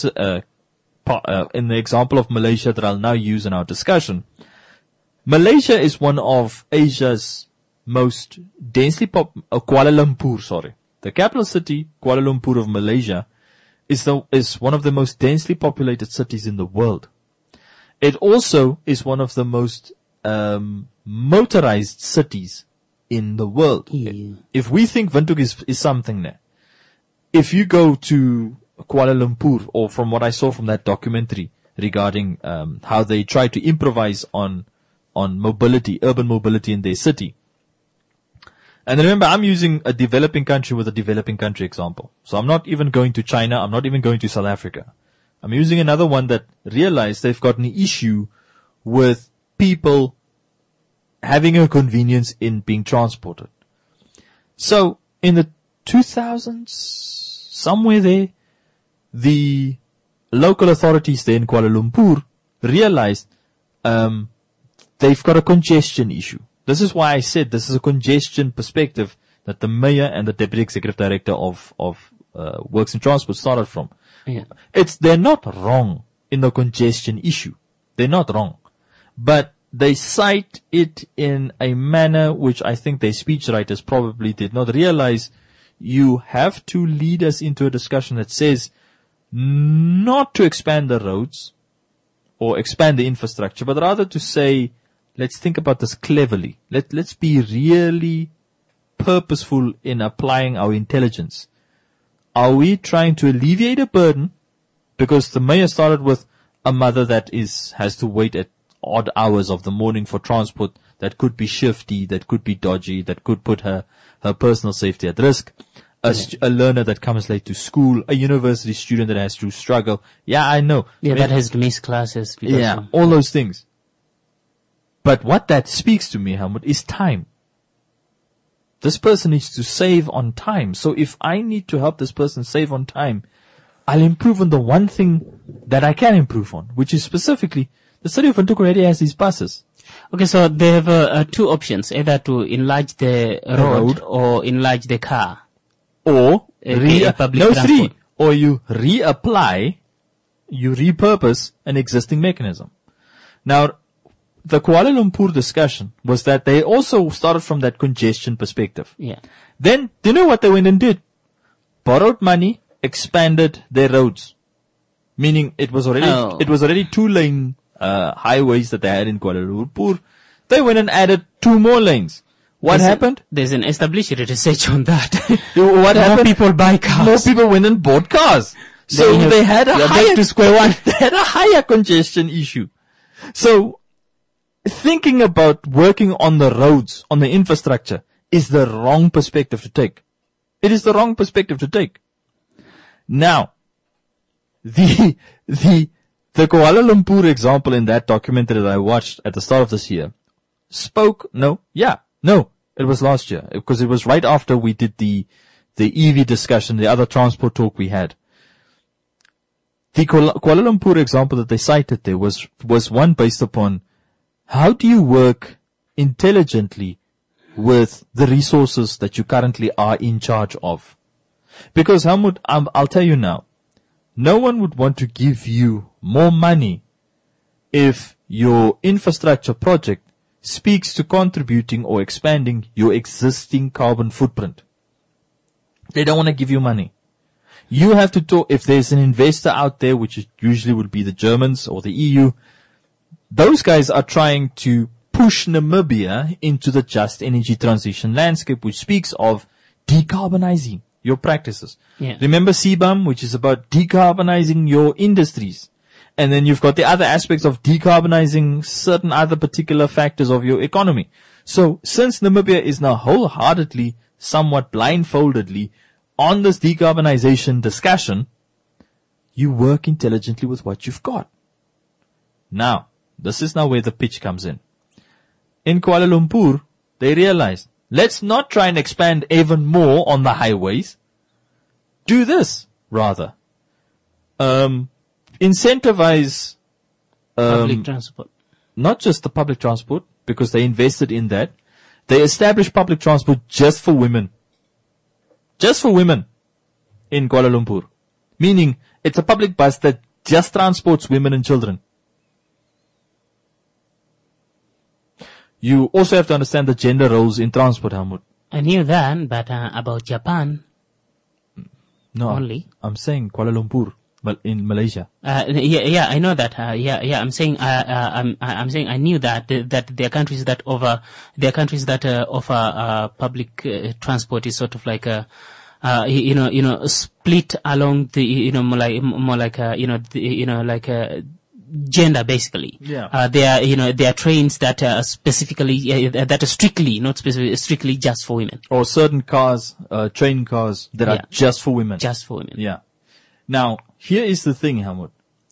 in the example of Malaysia that I'll now use in our discussion. Malaysia is one of Asia's most densely Kuala Lumpur, the capital city, Kuala Lumpur of Malaysia, is one of the most densely populated cities in the world. It also is one of the most motorized cities in the world. Yeah. If we think Windhoek is something there, if you go to Kuala Lumpur, or from what I saw from that documentary regarding how they try to improvise on mobility, urban mobility in their city. And remember, I'm using a developing country with a developing country example. So I'm not even going to China. I'm not even going to South Africa. I'm using another one that realized they've got an issue with people having a convenience in being transported. So in the 2000s, somewhere there, the local authorities there in Kuala Lumpur realized they've got a congestion issue. This is why I said this is a congestion perspective that the mayor and the deputy executive director of Works and Transport started from. Yeah. They're not wrong in the congestion issue. They're not wrong. But they cite it in a manner which I think their speechwriters probably did not realize. You have to lead us into a discussion that says not to expand the roads or expand the infrastructure, but rather to say, let's think about this cleverly. Let's be really purposeful in applying our intelligence. Are we trying to alleviate a burden? Because the mayor started with a mother that has to wait at odd hours of the morning for transport that could be shifty, that could be dodgy, that could put her personal safety at risk. A learner that comes late to school, a university student that has to struggle. Yeah, I know. Yeah, that has to miss classes. Yeah, all those things. But what that speaks to me, Helmut, is time. This person needs to save on time. So if I need to help this person save on time, I'll improve on the one thing that I can improve on, which is specifically the city of Windhoek already has these buses. Okay, so they have two options, either to enlarge the road or enlarge the car. Or public transport. Or you reapply, you repurpose an existing mechanism. Now, the Kuala Lumpur discussion was that they also started from that congestion perspective. Yeah. Then, do you know what they went and did? Borrowed money, expanded their roads. Meaning it was already 2-lane highways that they had in Kuala Lumpur. They went and added 2 more lanes. What happened? There's an established research on that. What happened? More people buy cars. More people went and bought cars. So they had a higher to square one. They had a higher congestion issue. So thinking about working on the roads, on the infrastructure, is the wrong perspective to take. It is the wrong perspective to take. Now, the Kuala Lumpur example in that documentary that I watched at the start of this year it was last year, because it was right after we did the EV discussion, the other transport talk we had. The Kuala Lumpur example that they cited there was one based upon how do you work intelligently with the resources that you currently are in charge of. Because Helmut, I'll tell you now, no one would want to give you more money if your infrastructure project speaks to contributing or expanding your existing carbon footprint. They don't want to give you money. You have to talk, if there's an investor out there, which usually would be the Germans or the EU, those guys are trying to push Namibia into the just energy transition landscape, which speaks of decarbonizing your practices. Yeah. Remember CBAM, which is about decarbonizing your industries. And then you've got the other aspects of decarbonizing certain other particular factors of your economy. So since Namibia is now wholeheartedly, somewhat blindfoldedly on this decarbonization discussion, you work intelligently with what you've got. Now, this is now where the pitch comes in. In Kuala Lumpur, they realized, let's not try and expand even more on the highways. Do this, rather. Incentivize Public transport. not just the public transport, because they invested in that, They established public transport just for women. Just for women in Kuala Lumpur. Meaning, it's a public bus that just transports women and children. You also have to understand the gender roles in transport, Helmut. I knew that, but about Japan No, only. I'm saying Kuala Lumpur, in Malaysia. Yeah, I know that. I'm saying I knew that there are countries that offer public transport is sort of like a split along the more like gender basically. Yeah. There are trains that are specifically that are strictly just for women. Or certain cars, train cars that are just for women. Just for women. Yeah. Now, here is the thing, Helmut.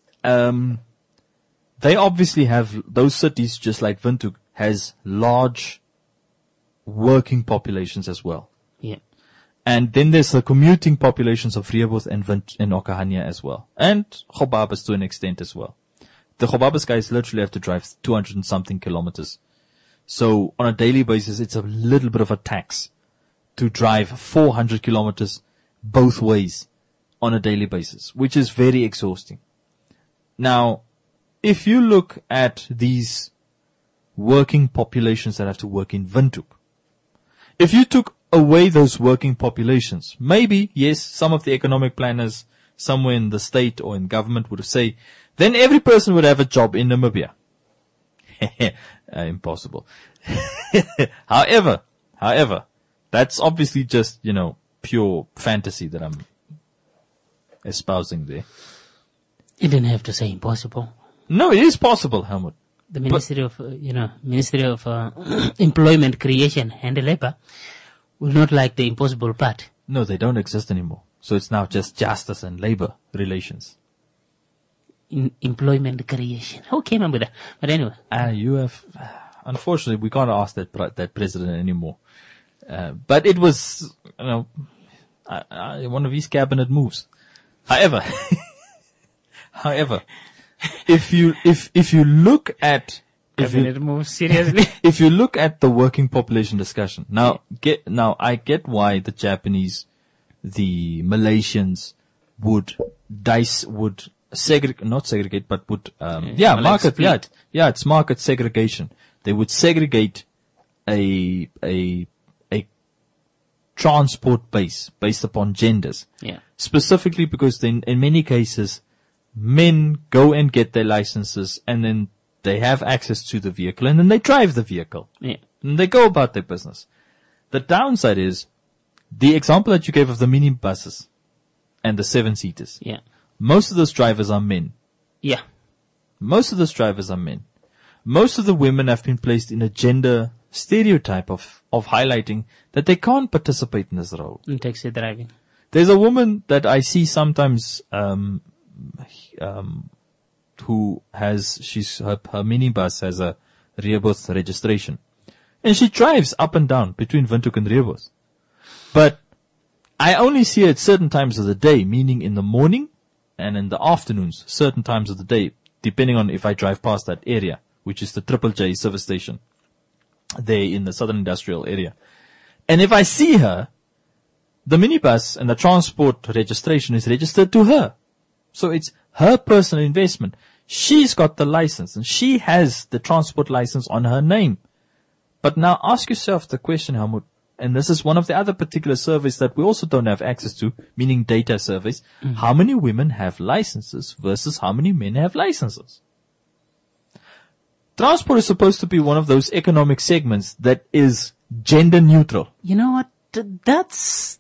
They obviously have, those cities, just like Windhoek, has large working populations as well. Yeah. And then there's the commuting populations of Rehoboth and Okahania as well. And Gobabis to an extent as well. The Gobabis guys literally have to drive 200 and something kilometers. So on a daily basis, it's a little bit of a tax to drive 400 kilometers both ways on a daily basis, which is very exhausting. Now, if you look at these working populations that have to work in Windhoek, if you took away those working populations, maybe, yes, some of the economic planners somewhere in the state or in government would say, then every person would have a job in Namibia. Impossible. However, that's obviously just, pure fantasy that I'm espousing there. You didn't have to say impossible. No, it is possible, Helmut. The Ministry of Employment Creation and Labor will not like the impossible part. No, they don't exist anymore. So it's now just justice and labor relations. In employment creation. Who came up with that? But anyway. Unfortunately, we can't ask that president anymore. But it was, one of his cabinet moves. However, if you look at, Cabinet moves seriously. if you look at the working population discussion, now I get why the Japanese, the Malaysians would it's market segregation. They would segregate a transport base based upon genders. Yeah. Specifically because then in many cases, men go and get their licenses and then they have access to the vehicle and then they drive the vehicle. Yeah. And they go about their business. The downside is the example that you gave of the minibuses and the 7-seaters. Yeah. Most of those drivers are men. Yeah. Most of those drivers are men. Most of the women have been placed in a gender stereotype of highlighting that they can't participate in this role. In taxi driving. There's a woman that I see sometimes, who has, her minibus has a Rehoboth registration. And she drives up and down between Windhoek and Rehoboth. But I only see her at certain times of the day, meaning in the morning and in the afternoons, certain times of the day, depending on if I drive past that area, which is the Triple J service station there in the Southern Industrial area. And if I see her, the minibus and the transport registration is registered to her. So it's her personal investment. She's got the license and she has the transport license on her name. But now ask yourself the question, Helmut, and this is one of the other particular surveys that we also don't have access to, meaning data surveys. Mm-hmm. How many women have licenses versus how many men have licenses? Transport is supposed to be one of those economic segments that is gender neutral. You know what? It's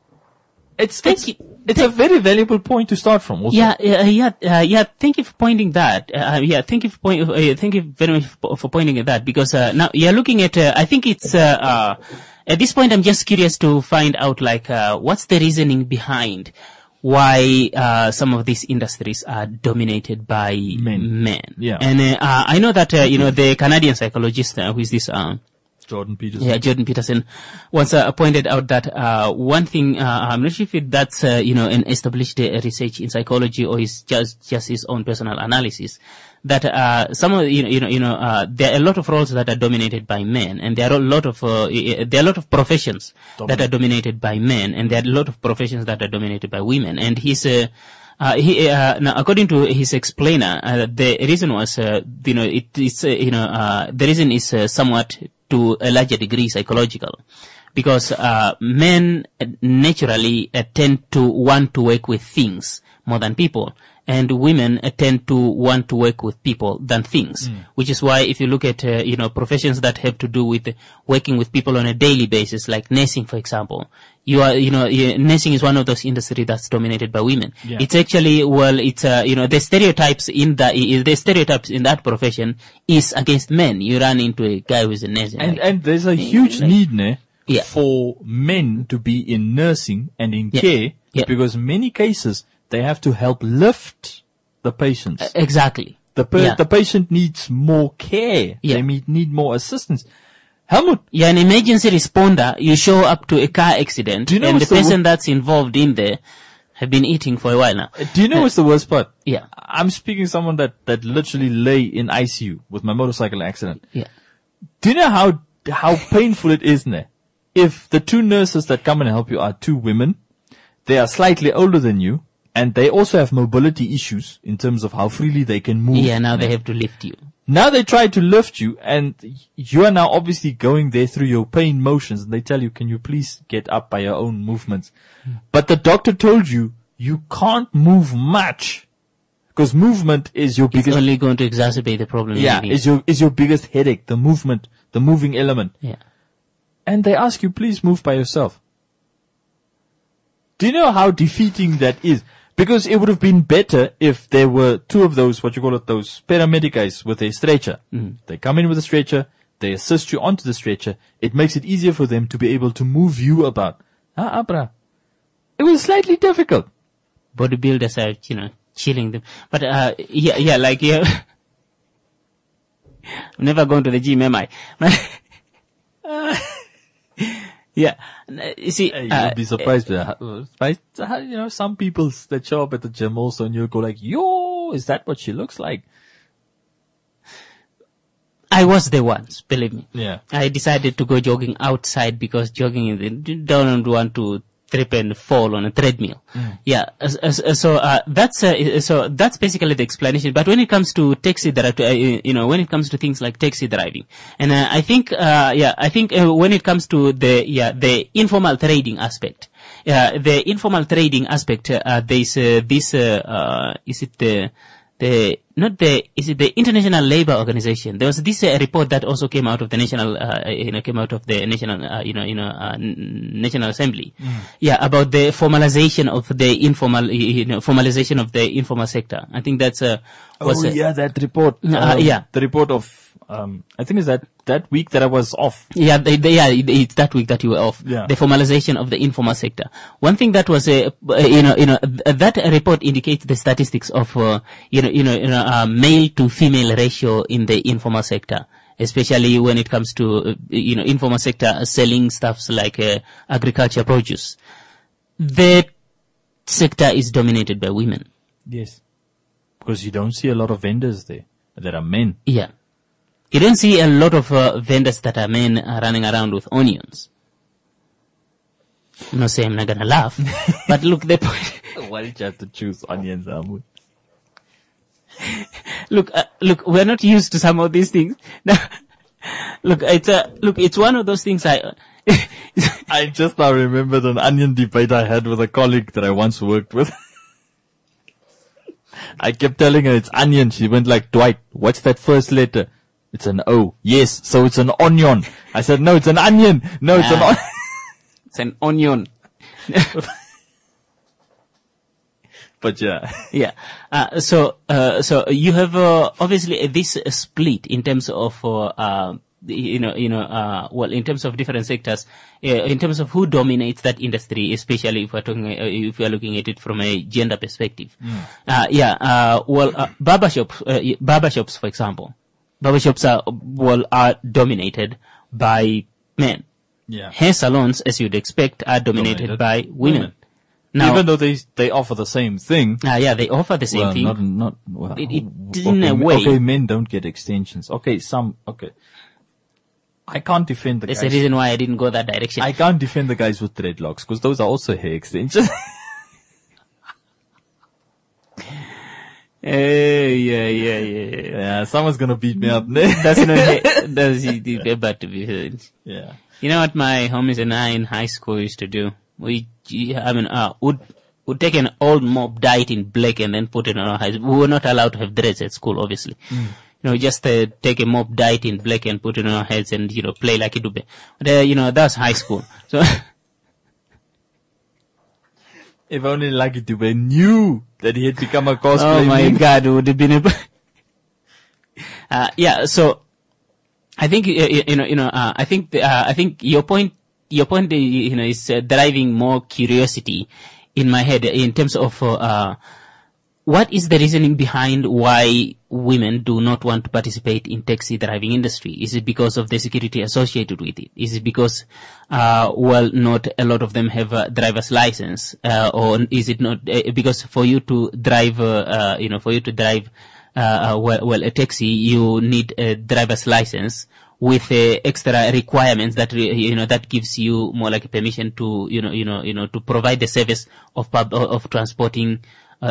a very valuable point to start from. Also. Yeah. Thank you for pointing that. Thank you very much for pointing at that because now you're looking at. I think it's at this point I'm just curious to find out what's the reasoning behind why some of these industries are dominated by men. Yeah. And I know that the Canadian psychologist who is this Jordan Peterson. Yeah, Jordan Peterson once pointed out that one thing, I'm not sure if that's an established research in psychology or is just his own personal analysis, that some of there are a lot of roles that are dominated by men, and there are a lot of professions that are dominated by men, and there are a lot of professions that are dominated by women. And he's now, according to his explainer, the reason was, the reason is somewhat to a larger degree psychological, because men naturally tend to want to work with things more than people, and women tend to want to work with people than things, which is why if you look at professions that have to do with working with people on a daily basis, like nursing, for example, nursing is one of those industries that's dominated by women. Yeah. It's actually, the stereotypes in that profession is against men. You run into a guy who's a nurse. And there's a huge need Yeah. for men to be in nursing and in care, because in many cases they have to help lift the patients. Exactly. The patient needs more care. Yeah. They need more assistance. Helmut, You're an emergency responder. You show up to a car accident, Do you know and the what's the person that's involved in there have been eating for a while now. do you know what's the worst part? Yeah. I'm speaking to someone that literally lay in ICU with my motorcycle accident. Yeah. Do you know how painful it is now? If the two nurses that come and help you are two women, they are slightly older than you, and they also have mobility issues in terms of how freely they can move. Yeah, now they have to lift you. Now they try to lift you, and you are now obviously going there through your pain motions, and they tell you, can you please get up by your own movements? But the doctor told you, you can't move much, because movement is your It's biggest, only going to exacerbate the problem. is your biggest headache, the movement, the moving element. Yeah. And they ask you, please move by yourself. Do you know how defeating that is? Because it would have been better if there were two of those, those paramedic guys with a stretcher. They come in with a stretcher, they assist you onto the stretcher. It makes it easier for them to be able to move you about. Bruh. It was slightly difficult. Bodybuilders are, chilling them. But, I'm never going to the gym, am I? Yeah. You see, You'll be surprised. Some people that show up at the gym also, and you'll go like, yo, is that what she looks like? I was there once, believe me. Yeah. I decided to go jogging outside because jogging don't want to trip and fall on a treadmill. Yeah. So that's basically the explanation. But when it comes to taxi when it comes to things like taxi driving, and I think when it comes to the informal trading aspect, there is the International Labour Organization. There was this report that also came out of the National National Assembly. Yeah, about the formalization of the informal sector. I think that's that report. The report of I think it's that week that I was off. Yeah, it's that week that you were off. Yeah. The formalization of the informal sector. One thing that was that report indicates the statistics of male to female ratio in the informal sector, especially when it comes to informal sector selling stuffs like agriculture produce. The sector is dominated by women. Yes, because you don't see a lot of vendors there that are men. Yeah. You don't see a lot of vendors that are men running around with onions. I'm not saying I'm not gonna laugh, but look, the point. Why did you have to choose onions, Ahmad? Look, we're not used to some of these things. Now, it's one of those things I just now remembered an onion debate I had with a colleague that I once worked with. I kept telling her it's onion. She went like, Dwight, what's that first letter? It's an O. Yes, so it's an onion. I said, no, it's an onion. No, it's an onion. It's an onion. But yeah. Yeah. So you have, obviously this split in terms of, in terms of different sectors, in terms of who dominates that industry, especially if we are looking at it from a gender perspective. Barbershops, for example. Barbershops are dominated, by men. Yeah. Hair salons, as you'd expect, are dominated by women. Now, even though they offer the same thing. They offer the same thing. In a way. Okay, men don't get extensions. Okay. I can't defend the guys. That's the reason why I didn't go that direction. I can't defend the guys with dreadlocks because those are also hair extensions. Yeah, someone's gonna beat me up. That's not hair. That's about to be heard. Yeah. You know what my homies and I in high school used to do? Would take an old mop, dye it in black, and then put it on our heads. We were not allowed to have dreads at school, obviously. Just take a mop, dye it in black, and put it on our heads, and play like a dube. But that's high school. So if only Lucky Dube knew that he had become a cosplay. Oh my God, it would have been so I think I think your point is driving more curiosity in my head in terms of what is the reasoning behind why women do not want to participate in taxi driving industry? Is it because of the security associated with it? Is it because, not a lot of them have a driver's license? Or is it not, because for you to drive, a taxi, you need a driver's license with extra requirements that that gives you more like a permission to to provide the service of transporting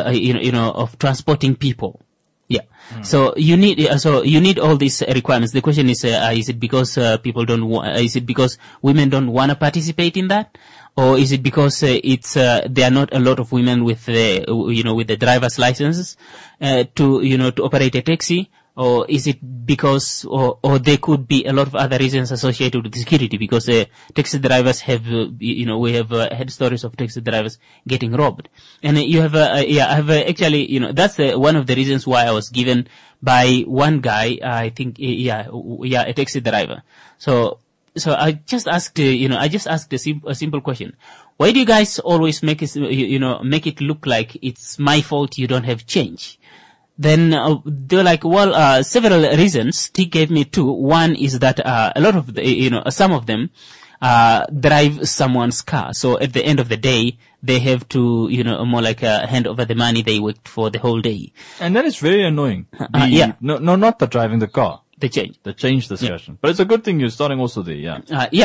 of transporting people. Yeah. So you need all these requirements. The question is it because people don't is it because women don't want to participate in that? Or is it because there are not a lot of women with with the driver's licenses to operate a taxi? Or is it because, or there could be a lot of other reasons associated with security, because taxi drivers have, we have heard stories of taxi drivers getting robbed. And you have, actually, that's one of the reasons why I was given by one guy, I think, a taxi driver. So I just asked, a simple question. Why do you guys always make it look like it's my fault you don't have change? Then they're like, several reasons. He gave me two. One is that a lot of some of them drive someone's car. So at the end of the day, they have to more like hand over the money they worked for the whole day. And that is very annoying. No, not the driving the car. The change discussion. Yeah. But it's a good thing you're starting also there.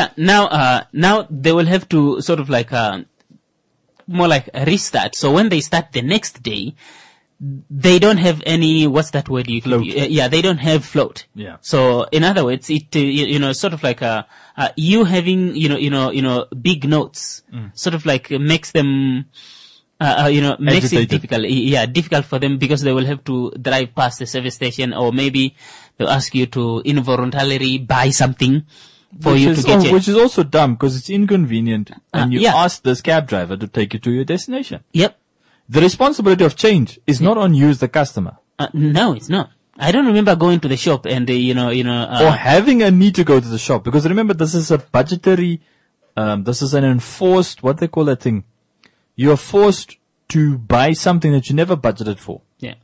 Now they will have to sort of like more like restart. So when they start the next day, they don't have any, what's that word you float. They don't have float. Yeah. So in other words, it sort of like you having big notes sort of like makes them makes it difficult. Difficult for them, because they will have to drive past the service station, or maybe they'll ask you to involuntarily buy something for you to get it. Which is also dumb, because it's inconvenient, and you ask this cab driver to take you to your destination. Yep. The responsibility of change is not on you as the customer. No, it's not. I don't remember going to the shop and or having a need to go to the shop, because remember, this is a budgetary, this is an enforced, what they call that thing. You are forced to buy something that you never budgeted for. Yeah.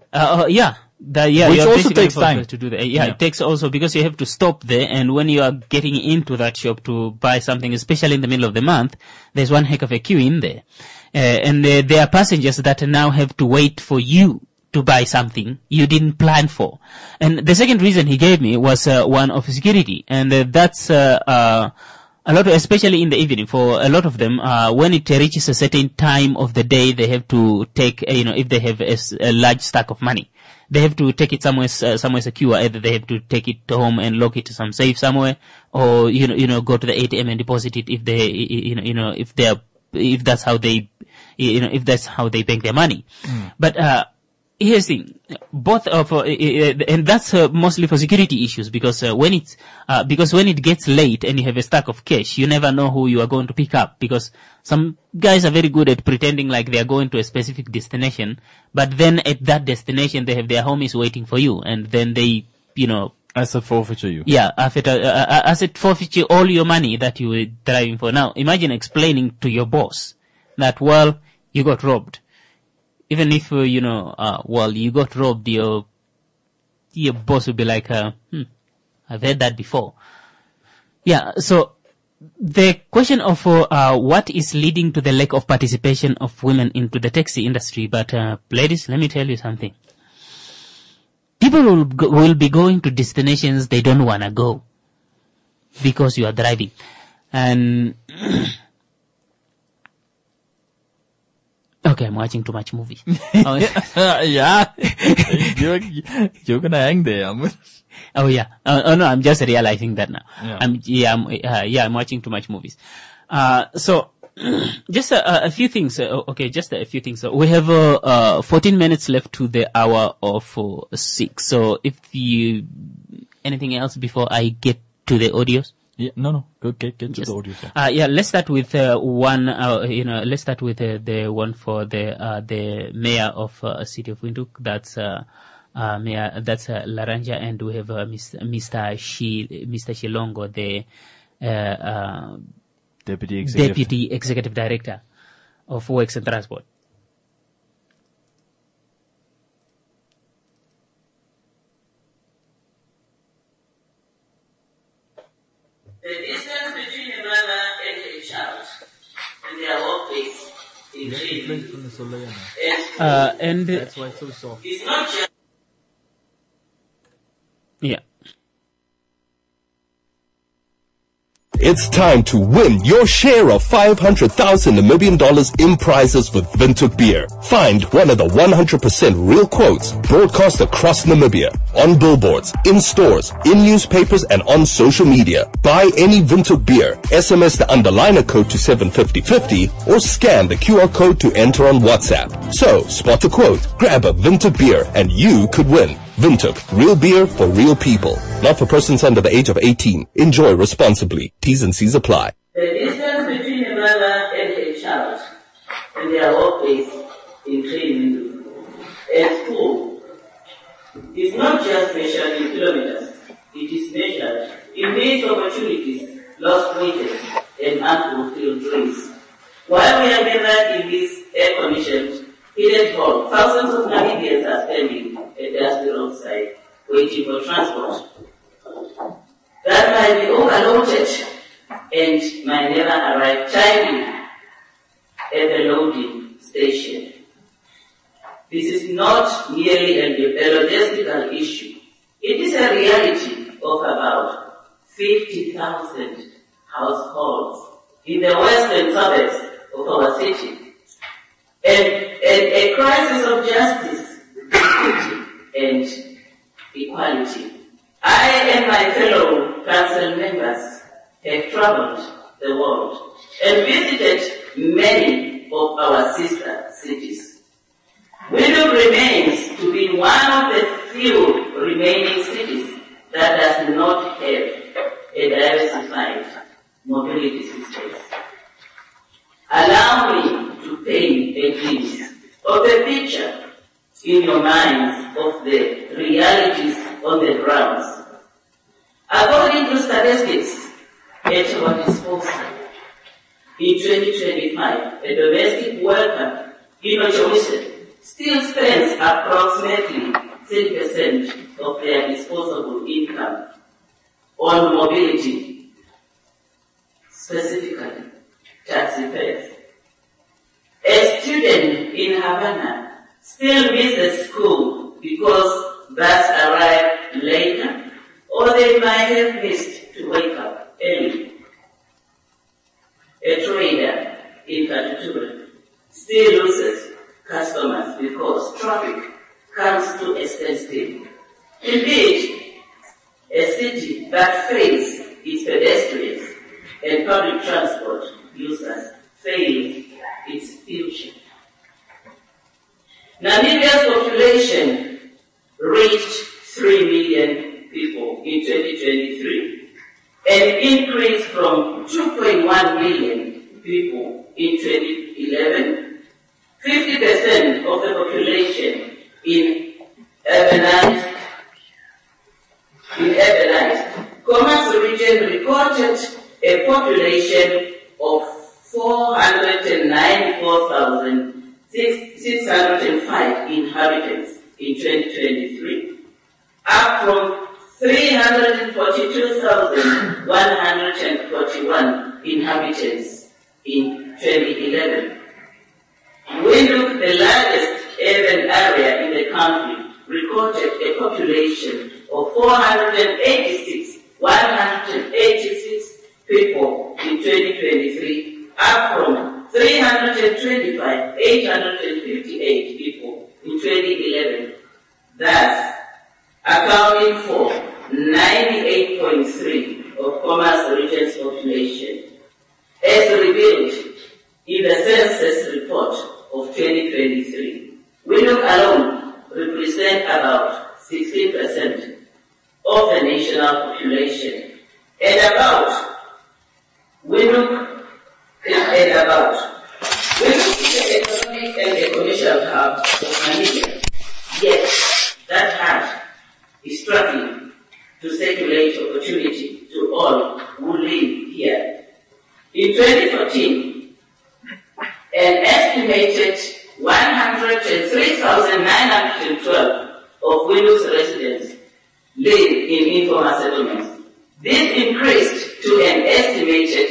Which also takes time to do that. It takes also, because you have to stop there, and when you are getting into that shop to buy something, especially in the middle of the month, there's one heck of a queue in there. And there are passengers that now have to wait for you to buy something you didn't plan for. And the second reason he gave me was one of security, and that's a lot, especially in the evening. For a lot of them, when it reaches a certain time of the day, they have to take, if they have a large stack of money, they have to take it somewhere secure. Either they have to take it home and lock it to some safe somewhere, or go to the ATM and deposit it if they, if that's how they, if that's how they bank their money. But here's the thing, both of, and that's mostly for security issues, because when it gets late and you have a stack of cash, you never know who you are going to pick up, because some guys are very good at pretending like they are going to a specific destination, but then at that destination they have their homies waiting for you, and then they, asset forfeiture you. Yeah, asset forfeiture all your money that you were driving for. Now, imagine explaining to your boss that, you got robbed. Even if, you got robbed, your boss will be like, I've heard that before. Yeah, so the question of what is leading to the lack of participation of women into the taxi industry, but ladies, let me tell you something. People will be going to destinations they don't want to go because you are driving. And okay, I'm watching too much movie. Yeah. You're gonna hang there. Oh yeah. No, I'm just realizing that now. Yeah. I'm watching too much movies. So just a few things. Just a few things. We have 14 minutes left to the hour of 6. So if you anything else before I get to the audios? Yeah, no. Go get to the audios. Yeah. Let's start with one. Let's start with the one for the mayor of City of Windhoek. That's Mayor. That's Laranja, and we have Mr. Shilongo, the Deputy Executive Director of Works and Transport. The distance between a mother and a child in their workplace in and that's why it's so soft. It's not just It's time to win your share of 500,000 Namibian dollars in prizes with Windhoek Beer. Find one of the 100% real quotes broadcast across Namibia, on billboards, in stores, in newspapers, and on social media. Buy any Windhoek Beer, SMS the underliner code to 75050, or scan the QR code to enter on WhatsApp. So, spot a quote, grab a Windhoek Beer, and you could win. Windhoek, real beer for real people. Not for persons under the age of 18. Enjoy responsibly. T's and C's apply. the distance between a mother and a child in their workplace in training at school is not just measured in kilometers. It is measured in missed opportunities, lost wages, and unfulfilled dreams. While we are gathered in this air-conditioned hidden hall, thousands of Namibians are standing at the roadside waiting for transport that might be overloaded and might never arrive timely at the loading station. This is not merely a logistical issue. It is a reality of about 50,000 households in the western suburbs of our city. And a crisis of justice, equity, and equality. I and my fellow council members have traveled the world and visited many of our sister cities. Windhoek remains to be one of the few remaining cities that does not have a diversified mobility system. Allow me to paint a glimpse of a picture in your minds of the realities on the grounds. According to statistics at our disposal, in 2025, a domestic worker in Ochomishen still spends approximately 10% of their disposable income on mobility, specifically taxi fares. A student in Havana still misses school because bus arrived later, or they might have missed to wake up early. A trader in Katutura still loses customers because traffic comes to a standstill. Indeed, a city that fails its pedestrians and public transport users fails its future. Namibia's population reached 3 million people in 2023, an increase from 2.1 million people in 2011. 50% of the population in urbanized Komasi region recorded a population of 494,605 inhabitants in 2023, up from 342,000 141 inhabitants in 2011. Windhoek, the largest urban area in the country, recorded a population of 186 people in 2023, up from 325,858 people in 2011, thus accounting for 98.3% of Commerce Region's population, as revealed in the census report of 2023. Windhoek alone represent about 16% of the national population, and Windhoek is the economic and the commercial hub of Namibia. Yet, that hub is struggling to circulate opportunity to all who live here. In 2014, an estimated 103,912 of Windhoek's residents live in informal settlements. This increased to an estimated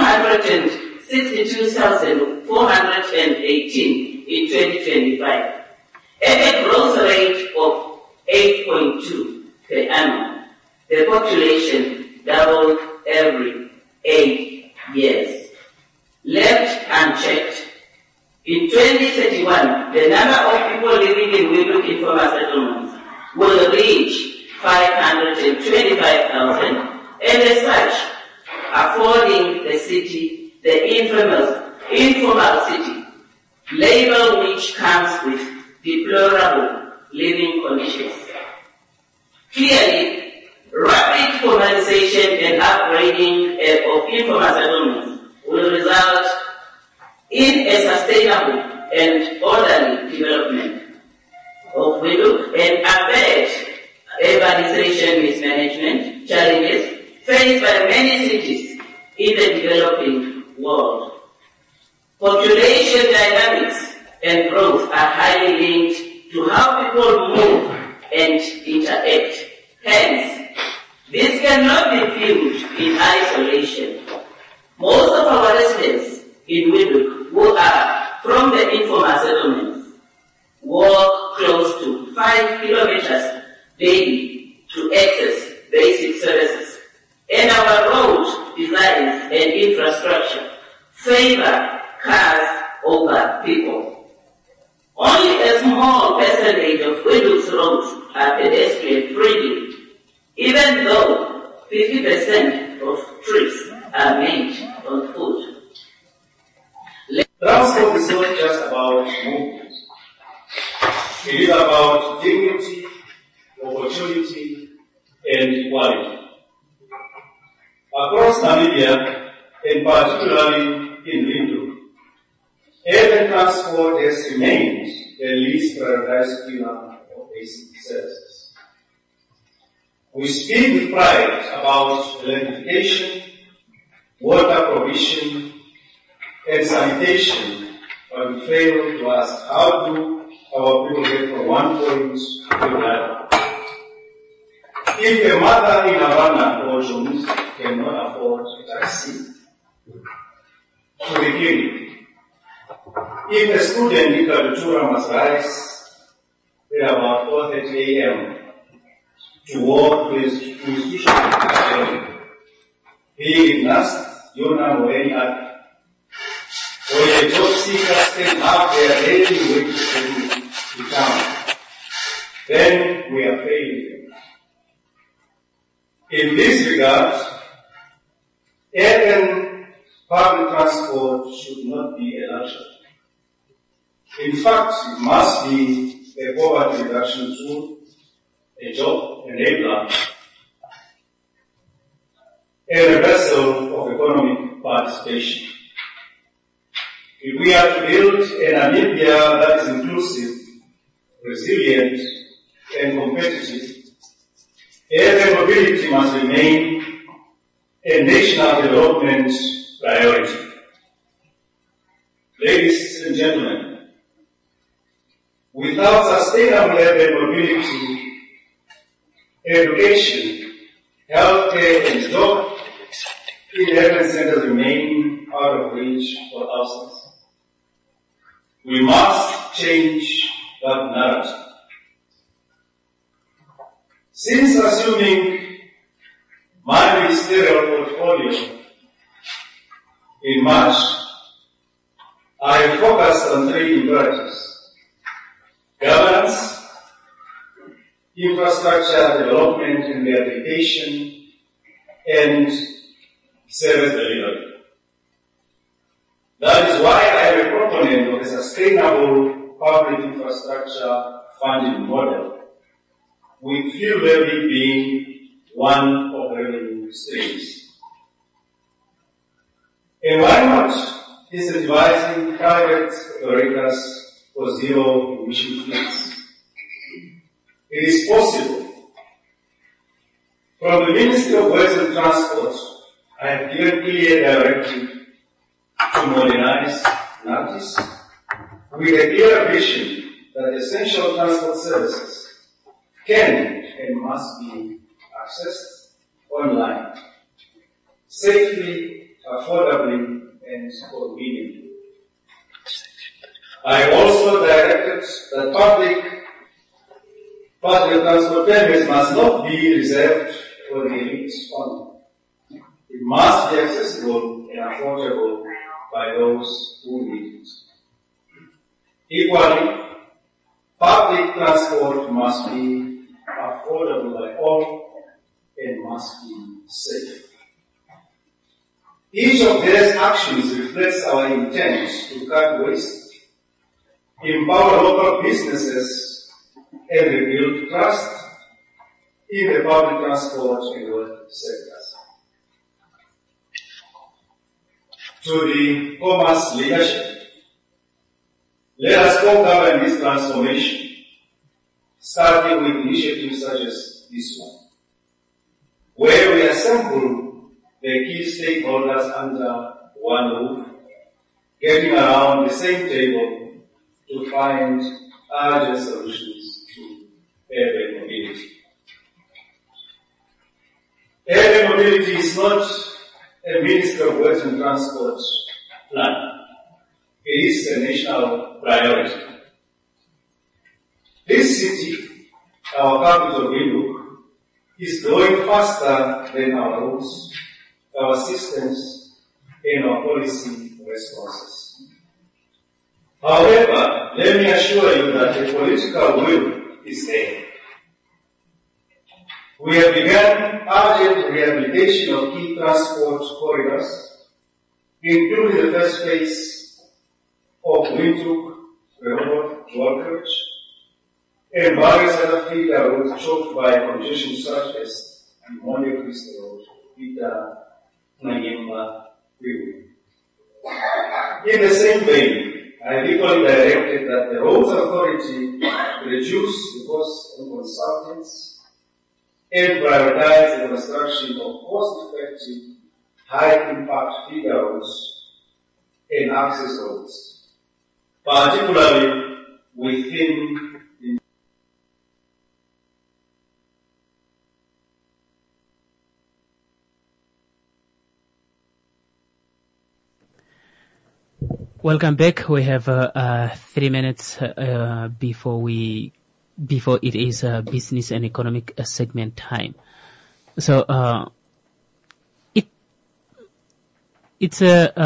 262,418 in 2025, at a growth rate of 8.2 per annum. The population doubled every 8 years. Left unchecked, in 2031, the number of people living in Windhoek informal settlements will reach 525,000, and as such, affording the city the infamous informal city label, which comes with deplorable living conditions. Clearly, rapid formalization and upgrading of informal settlements will result in a sustainable and orderly development of Windhoek and avert urbanization mismanagement challenges faced by many cities in the developing world. Population dynamics and growth are highly linked to how people move and interact. Hence, this cannot be viewed in isolation. Most of our residents in Windhoek who are from the informal settlements walk close to 5 kilometers daily to access basic services. And our road designs and infrastructure favor cars over people. Only a small percentage of Windhoek's roads are pedestrian friendly, even though 50% of trips are made on foot. Transport is not just about movement. It is about dignity, opportunity, and equality. Across Namibia, and particularly in Windhoek, urban transport has remained the least prioritized pillar of basic services. We speak with pride about electrification, water provision, and sanitation, but we fail to ask how do our people get from one point to another. If a mother in Havana or Jones cannot afford a taxi to the clinic, if a student in Kalutura must rise at about 4:30 a.m. to walk to his institution, be it NAST, UNAM, or any other, or a job seeker spend half their daily wage to town, then we are failing them. In this regard, urban public transport should not be a luxury. In fact, it must be a poverty reduction tool, a job enabler, and a vessel of economic participation. If we are to build a Namibia that is inclusive, resilient, and competitive, urban mobility must remain a national development priority. Ladies and gentlemen, without sustainable urban mobility, education, healthcare, and job 11 centers remain out of reach for thousands. We must change that narrative. Since assuming my ministerial portfolio in March, I focused on 3 imperatives: governance, infrastructure development and rehabilitation, and service delivery. That is why I am a proponent of a sustainable public infrastructure funding model, with fuel levy being one of the revenue streams. And why not incentivizing private operators for zero emission fleets? It is possible. From the Ministry of Works and Transport, I have given clear directive to modernize NATIS with a clear vision that essential transport services can and must be accessed online, safely, affordably, and conveniently. I also directed that public transport permits must not be reserved for the elite only. It must be accessible and affordable by those who need it. Equally, public transport must be affordable by all and must be safe. Each of these actions reflects our intent to cut waste, empower local businesses, and rebuild trust in the public transport and road sectors. To the commerce leadership, let us co-govern this transformation, starting with initiatives such as this one, where we assemble the key stakeholders under one roof, getting around the same table to find urgent solutions to urban mobility. Urban mobility is not a Ministry of Works and Transport plan. It is a national priority. This city, our capital, Windhoek, is growing faster than our roads, our systems, and our policy responses. However, let me assure you that the political will is there. We have begun urgent rehabilitation of key transport corridors, including the first phase of Windhoek, Rehoboth, Walkridge, and various other feeder roads choked by congestion such as Monte Cristo Road, Peter, Nayimba, Wiwu. In the same vein, I equally directed that the Roads Authority reduce the cost of consultants and prioritize the construction of cost-effective, high-impact feeder roads and access roads, particularly within the Welcome back. We have 3 minutes before it is business and economic segment time. So it's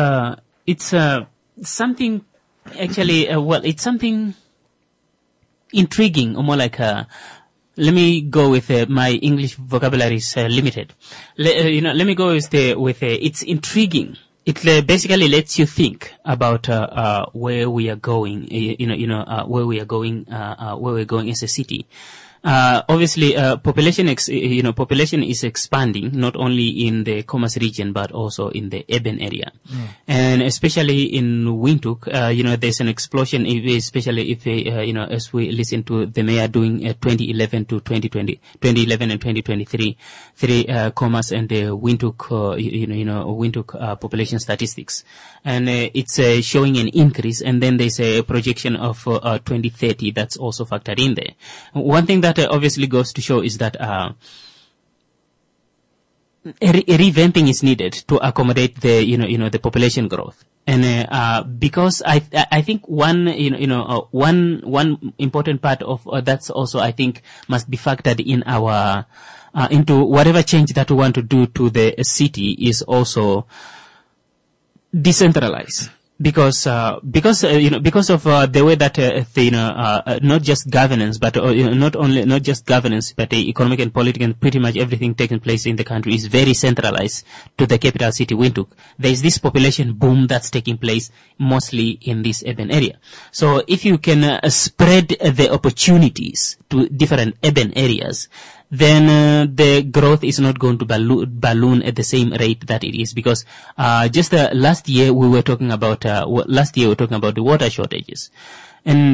something actually it's something intriguing, or more like let me go with my English vocabulary is limited. Let me go with it's intriguing. It basically lets you think about where we are going, where we are going, where we're going as a city. Obviously, population is expanding not only in the Commerce region but also in the urban area, and especially in Windhoek. There's an explosion, especially if as we listen to the mayor doing 2011 to 2020, 2011 and 2023, Commerce and Windhoek, Windhoek population statistics, and it's showing an increase. And then there's a projection of 2030 that's also factored in there. One thing that obviously goes to show is that revamping is needed to accommodate the the population growth. And because I think one important part of that's also, I think, must be factored in our into whatever change that we want to do to the city is also decentralize. Because of the way that not just governance, but not just governance, but economic and political and pretty much everything taking place in the country is very centralized to the capital city, Windhoek. There is this population boom that's taking place mostly in this urban area. So if you can spread the opportunities to different urban areas, then the growth is not going to balloon at the same rate that it is, because just last year we were talking about the water shortages, and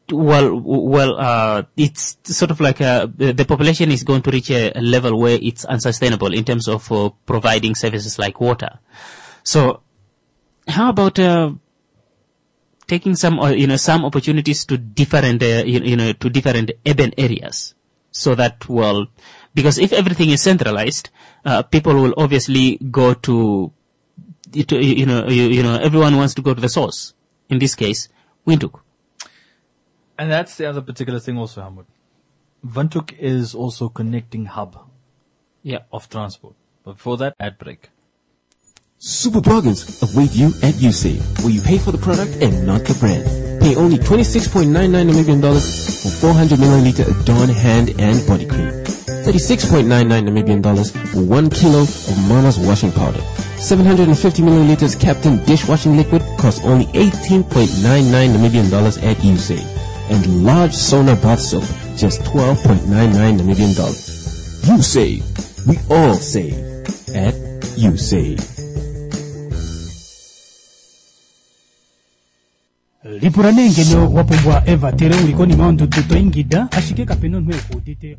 it's sort of like the population is going to reach a level where it's unsustainable in terms of providing services like water. So how about taking some opportunities to different to different urban areas? So that, because if everything is centralized, people will obviously go to everyone wants to go to the source. In this case, Windhoek. And that's the other particular thing also, Hamud. Windhoek is also connecting hub of transport. But before that, ad break. Super bargains await you at USave, where you pay for the product and not the brand. Pay only $26.99 Namibian for 400 milliliter Adorn hand and body cream. $36.99 Namibian for 1 kilo of Mama's washing powder. 750 milliliters Captain dishwashing liquid costs only $18.99 Namibian at USave. And large Sona bath soap, just $12.99 Namibian. USave. We all save at USave. Lipuranengelo wapumbwa eva tere ulikoni maondo tuto ingida ashike kapeno nwe kudite.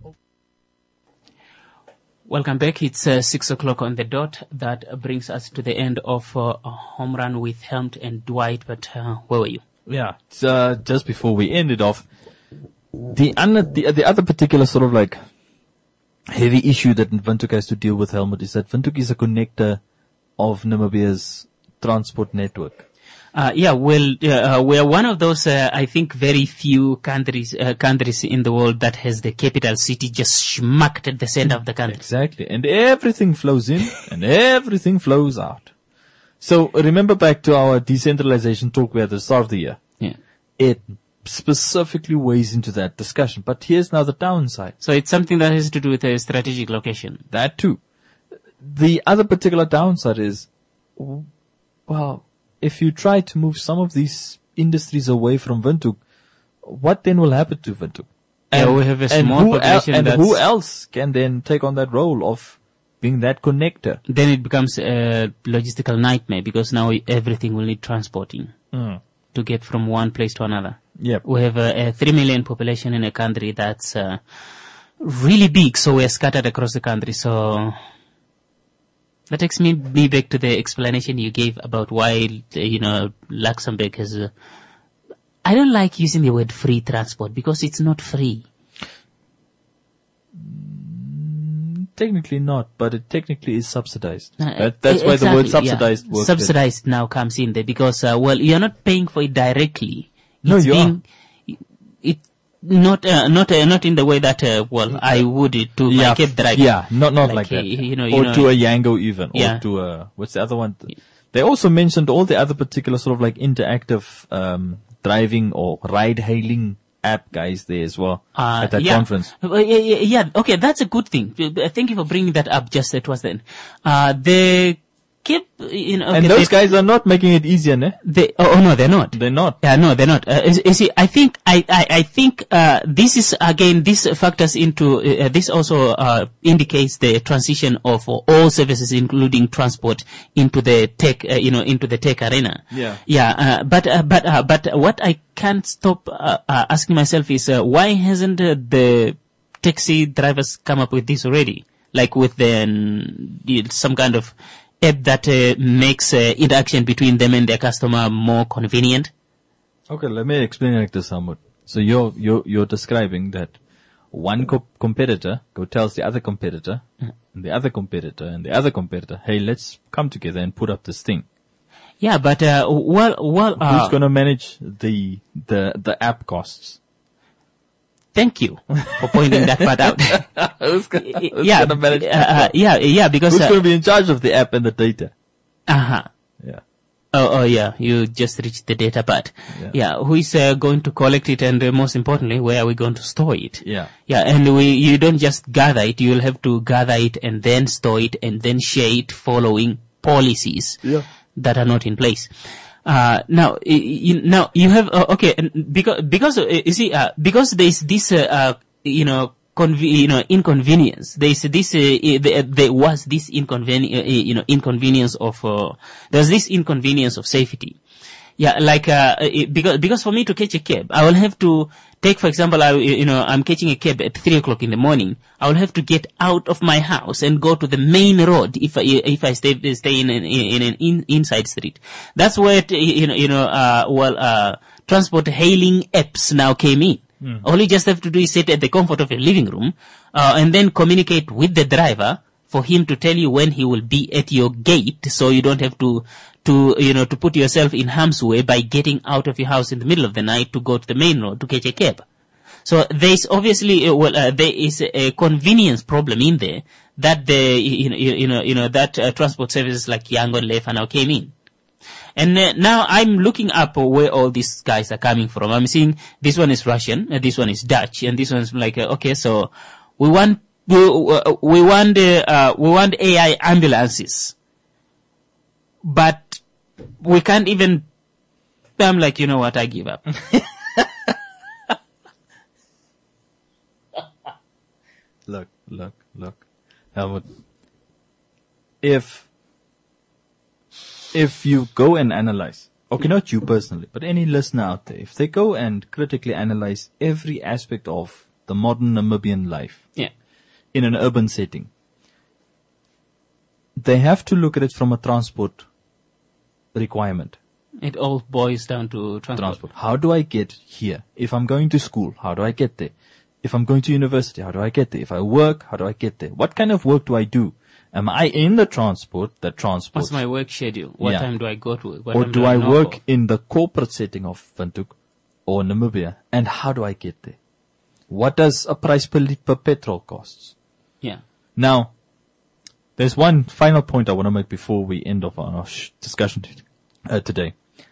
Welcome back. It's 6 o'clock on the dot. That brings us to the end of Home Run with Helmut and Dwight. But where were you? Yeah, just before we end it off, the other particular sort of like heavy issue that Windhoek has to deal with, Helmut, is that Windhoek is a connector of Namibia's transport network. We are one of those, I think, very few countries in the world that has the capital city just schmucked at the center of the country. Exactly. And everything flows in and everything flows out. So remember back to our decentralization talk we had at the start of the year. Yeah. It specifically weighs into that discussion. But here's now the downside. So it's something that has to do with a strategic location. That too. The other particular downside is, if you try to move some of these industries away from Windhoek, what then will happen to Windhoek? We have a small population. And who else can then take on that role of being that connector? Then it becomes a logistical nightmare, because now everything will need transporting to get from one place to another. Yep. We have a 3 million population in a country that's really big, so we're scattered across the country. So that takes me back to the explanation you gave about why, Luxembourg has I don't like using the word free transport, because it's not free. Technically not, but it technically is subsidized. That's why the word subsidized works. Subsidized now comes in there, because, you're not paying for it directly. No, you are. Not in the way that, I would to my cab driver. Yeah, not like that. Or to a Yango even. Or to what's the other one? They also mentioned all the other particular sort of like interactive, driving or ride hailing app guys there as well at that conference. Okay, that's a good thing. Thank you for bringing that up just towards then. They keep, and those guys are not making it easier, ne? No, they're not. They're not. Yeah, no, they're not. You see, I think this is, again, this factors into, this also, indicates the transition of all services, including transport, into the tech, into the tech arena. Yeah. Yeah, but what I can't stop, asking myself is, why hasn't the taxi drivers come up with this already? Like with some kind of app that makes interaction between them and their customer more convenient. Okay, let me explain it like this, Hamud. So you're describing that one competitor tells the other competitor, and the other competitor, and the other competitor, hey, let's come together and put up this thing. Yeah, but who's going to manage the app costs? Thank you for pointing that part out. Who's gonna manage because who's going to be in charge of the app and the data? Yeah. Oh, yeah. You just reached the data part. Yeah. Who is going to collect it, and most importantly, where are we going to store it? Yeah. Yeah. And you don't just gather it. You'll have to gather it and then store it and then share it, following policies that are not in place. Now you have because you see because there's this inconvenience. There's this there was this inconvenience of there's this inconvenience of safety. Yeah, like because for me to catch a cab, I will have to take, for example, I'm catching a cab at 3:00 in the morning. I will have to get out of my house and go to the main road if I stay in an inside street. That's where transport hailing apps now came in. All you just have to do is sit at the comfort of your living room, and then communicate with the driver for him to tell you when he will be at your gate, so you don't have to put yourself in harm's way by getting out of your house in the middle of the night to go to the main road to catch a cab. So there's obviously there is a convenience problem in there that that transport services like Yango and Lefa now came in. And now I'm looking up where all these guys are coming from. I'm seeing this one is Russian, and this one is Dutch, and this one's like okay, so we want AI ambulances, but we can't even. I'm like, you know what? I give up. Look, Helmut. If you go and analyze, okay, not you personally, but any listener out there, if they go and critically analyze every aspect of the modern Namibian life in an urban setting, they have to look at it from a transport requirement. It all boils down to transport. How do I get here? If I'm going to school, how do I get there? If I'm going to university, how do I get there? If I work, how do I get there? What kind of work do I do? Am I in the transport that transports? What's my work schedule? What time do I go to? Or do I work in the corporate setting of Windhoek or Namibia? And how do I get there? What does a price per petrol costs? Yeah. Now, there's one final point I want to make before we end off our discussion today.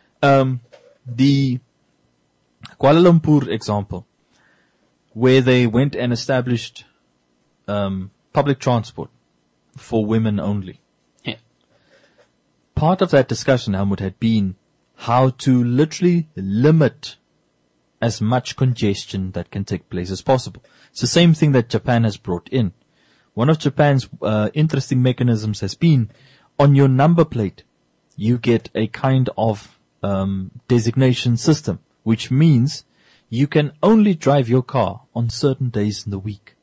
The Kuala Lumpur example, where they went and established public transport for women only. Yeah. Part of that discussion, Helmut, had been how to literally limit as much congestion that can take place as possible. It's the same thing that Japan has brought in. One of Japan's interesting mechanisms has been on your number plate, you get a kind of designation system, which means you can only drive your car on certain days in the week.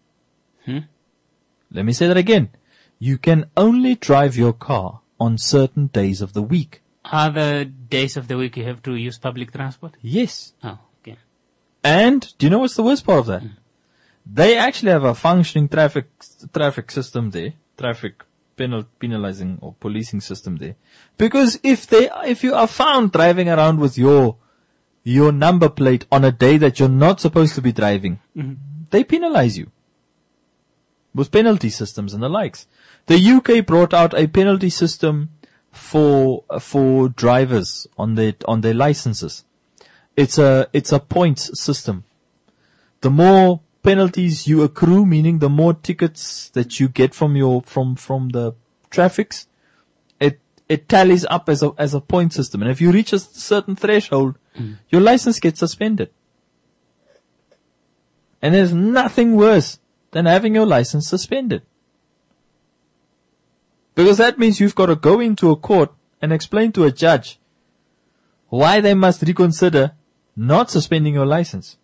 Let me say that again. You can only drive your car on certain days of the week. Other days of the week you have to use public transport? Yes. Oh, okay. And do you know what's the worst part of that? They actually have a functioning traffic system there, traffic penalizing or policing system there. Because if you are found driving around with your number plate on a day that you're not supposed to be driving, they penalize you with penalty systems and the likes. The UK brought out a penalty system for drivers on their licenses. It's a points system. The more penalties you accrue, meaning the more tickets that you get from the traffics, it tallies up as a point system. And if you reach a certain threshold, your license gets suspended. And there's nothing worse than having your license suspended. Because that means you've got to go into a court and explain to a judge why they must reconsider not suspending your license.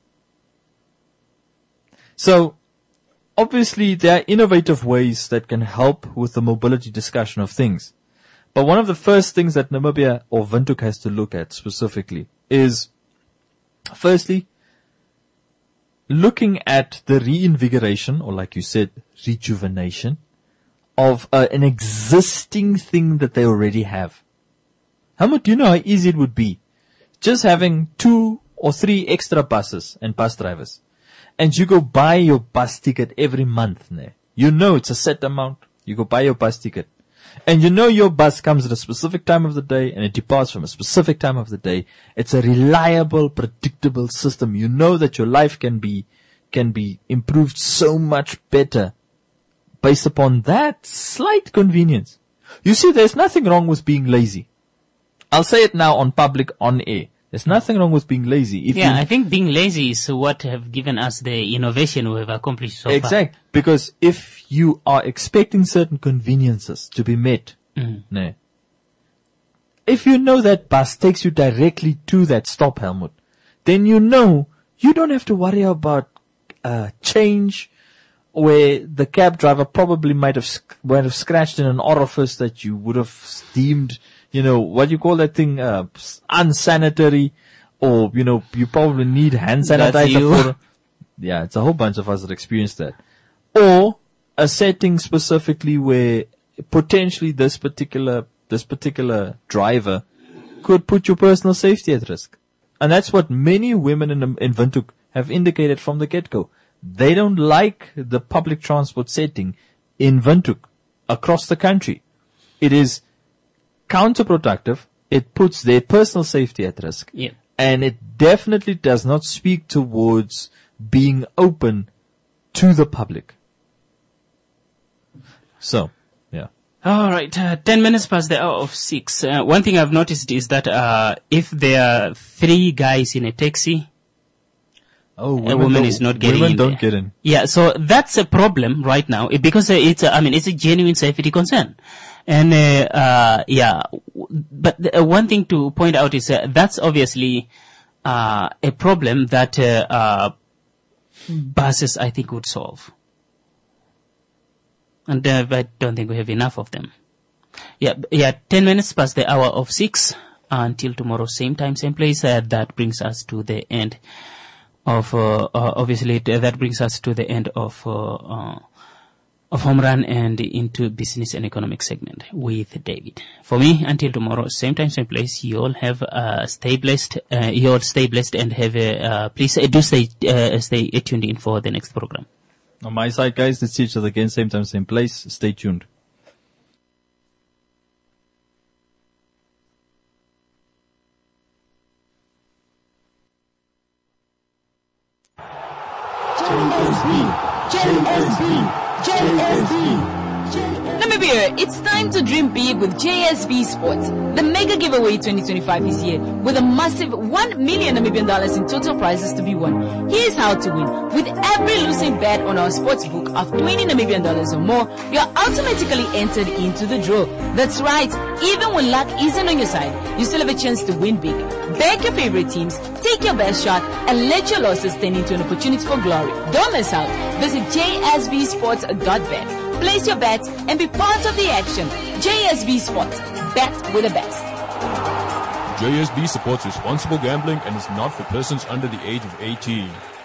So, obviously there are innovative ways that can help with the mobility discussion of things. But one of the first things that Namibia or Windhoek has to look at specifically is, firstly, looking at the reinvigoration, or like you said, rejuvenation of an existing thing that they already have. Helmut, do you know how easy it would be just having 2 or 3 extra buses and bus drivers, and you go buy your bus ticket every month? You know it's a set amount. You go buy your bus ticket, and you know your bus comes at a specific time of the day and it departs from a specific time of the day. It's a reliable, predictable system. You know that your life can be improved so much better based upon that slight convenience. You see, there's nothing wrong with being lazy. I'll say it now on public, on air. There's nothing wrong with being lazy. I think being lazy is what have given us the innovation we've accomplished so far. Exactly. Because if you are expecting certain conveniences to be met, if you know that bus takes you directly to that stop, Helmut, then you know you don't have to worry about change, where the cab driver probably might have scratched in an orifice that you would have deemed, what do you call that thing, unsanitary, or, you probably need hand sanitizer for. Yeah, it's a whole bunch of us that experience that. Or a setting specifically where potentially this particular driver could put your personal safety at risk. And that's what many women in Windhoek have indicated from the get-go. They don't like the public transport setting in Windhoek across the country. It is counterproductive. It puts their personal safety at risk. Yeah. And it definitely does not speak towards being open to the public. So, yeah. All right, 10 minutes past the hour of 6. One thing I've noticed is that if there are 3 guys in a taxi, a woman is not getting in. Women don't get in. Yeah, so that's a problem right now because it's a genuine safety concern. And, but one thing to point out is that's obviously a problem that buses, I think, would solve. And I don't think we have enough of them. Yeah, 10 minutes past the hour of 6 until tomorrow, same time, same place. That brings us to the end of, that brings us to the end of Home Run and into business and economic segment with David. For me, until tomorrow, same time, same place. You all have, stay blessed, and have please do stay tuned in for the next program. On my side, guys, let's see each other again, same time, same place. Stay tuned. JSB. Namibia, it's time to dream big with JSB Sports. The Mega Giveaway 2025 is here with a massive $1 million Namibian in total prizes to be won. Here's how to win. With every losing bet on our sports book of $20 Namibian or more, you're automatically entered into the draw. That's right. Even when luck isn't on your side, you still have a chance to win big. Back your favorite teams, take your best shot, and let your losses turn into an opportunity for glory. Don't miss out. Visit jsbsports.bet. Place your bets and be part of the action. JSB Sports. Bet with the best. JSB supports responsible gambling and is not for persons under the age of 18.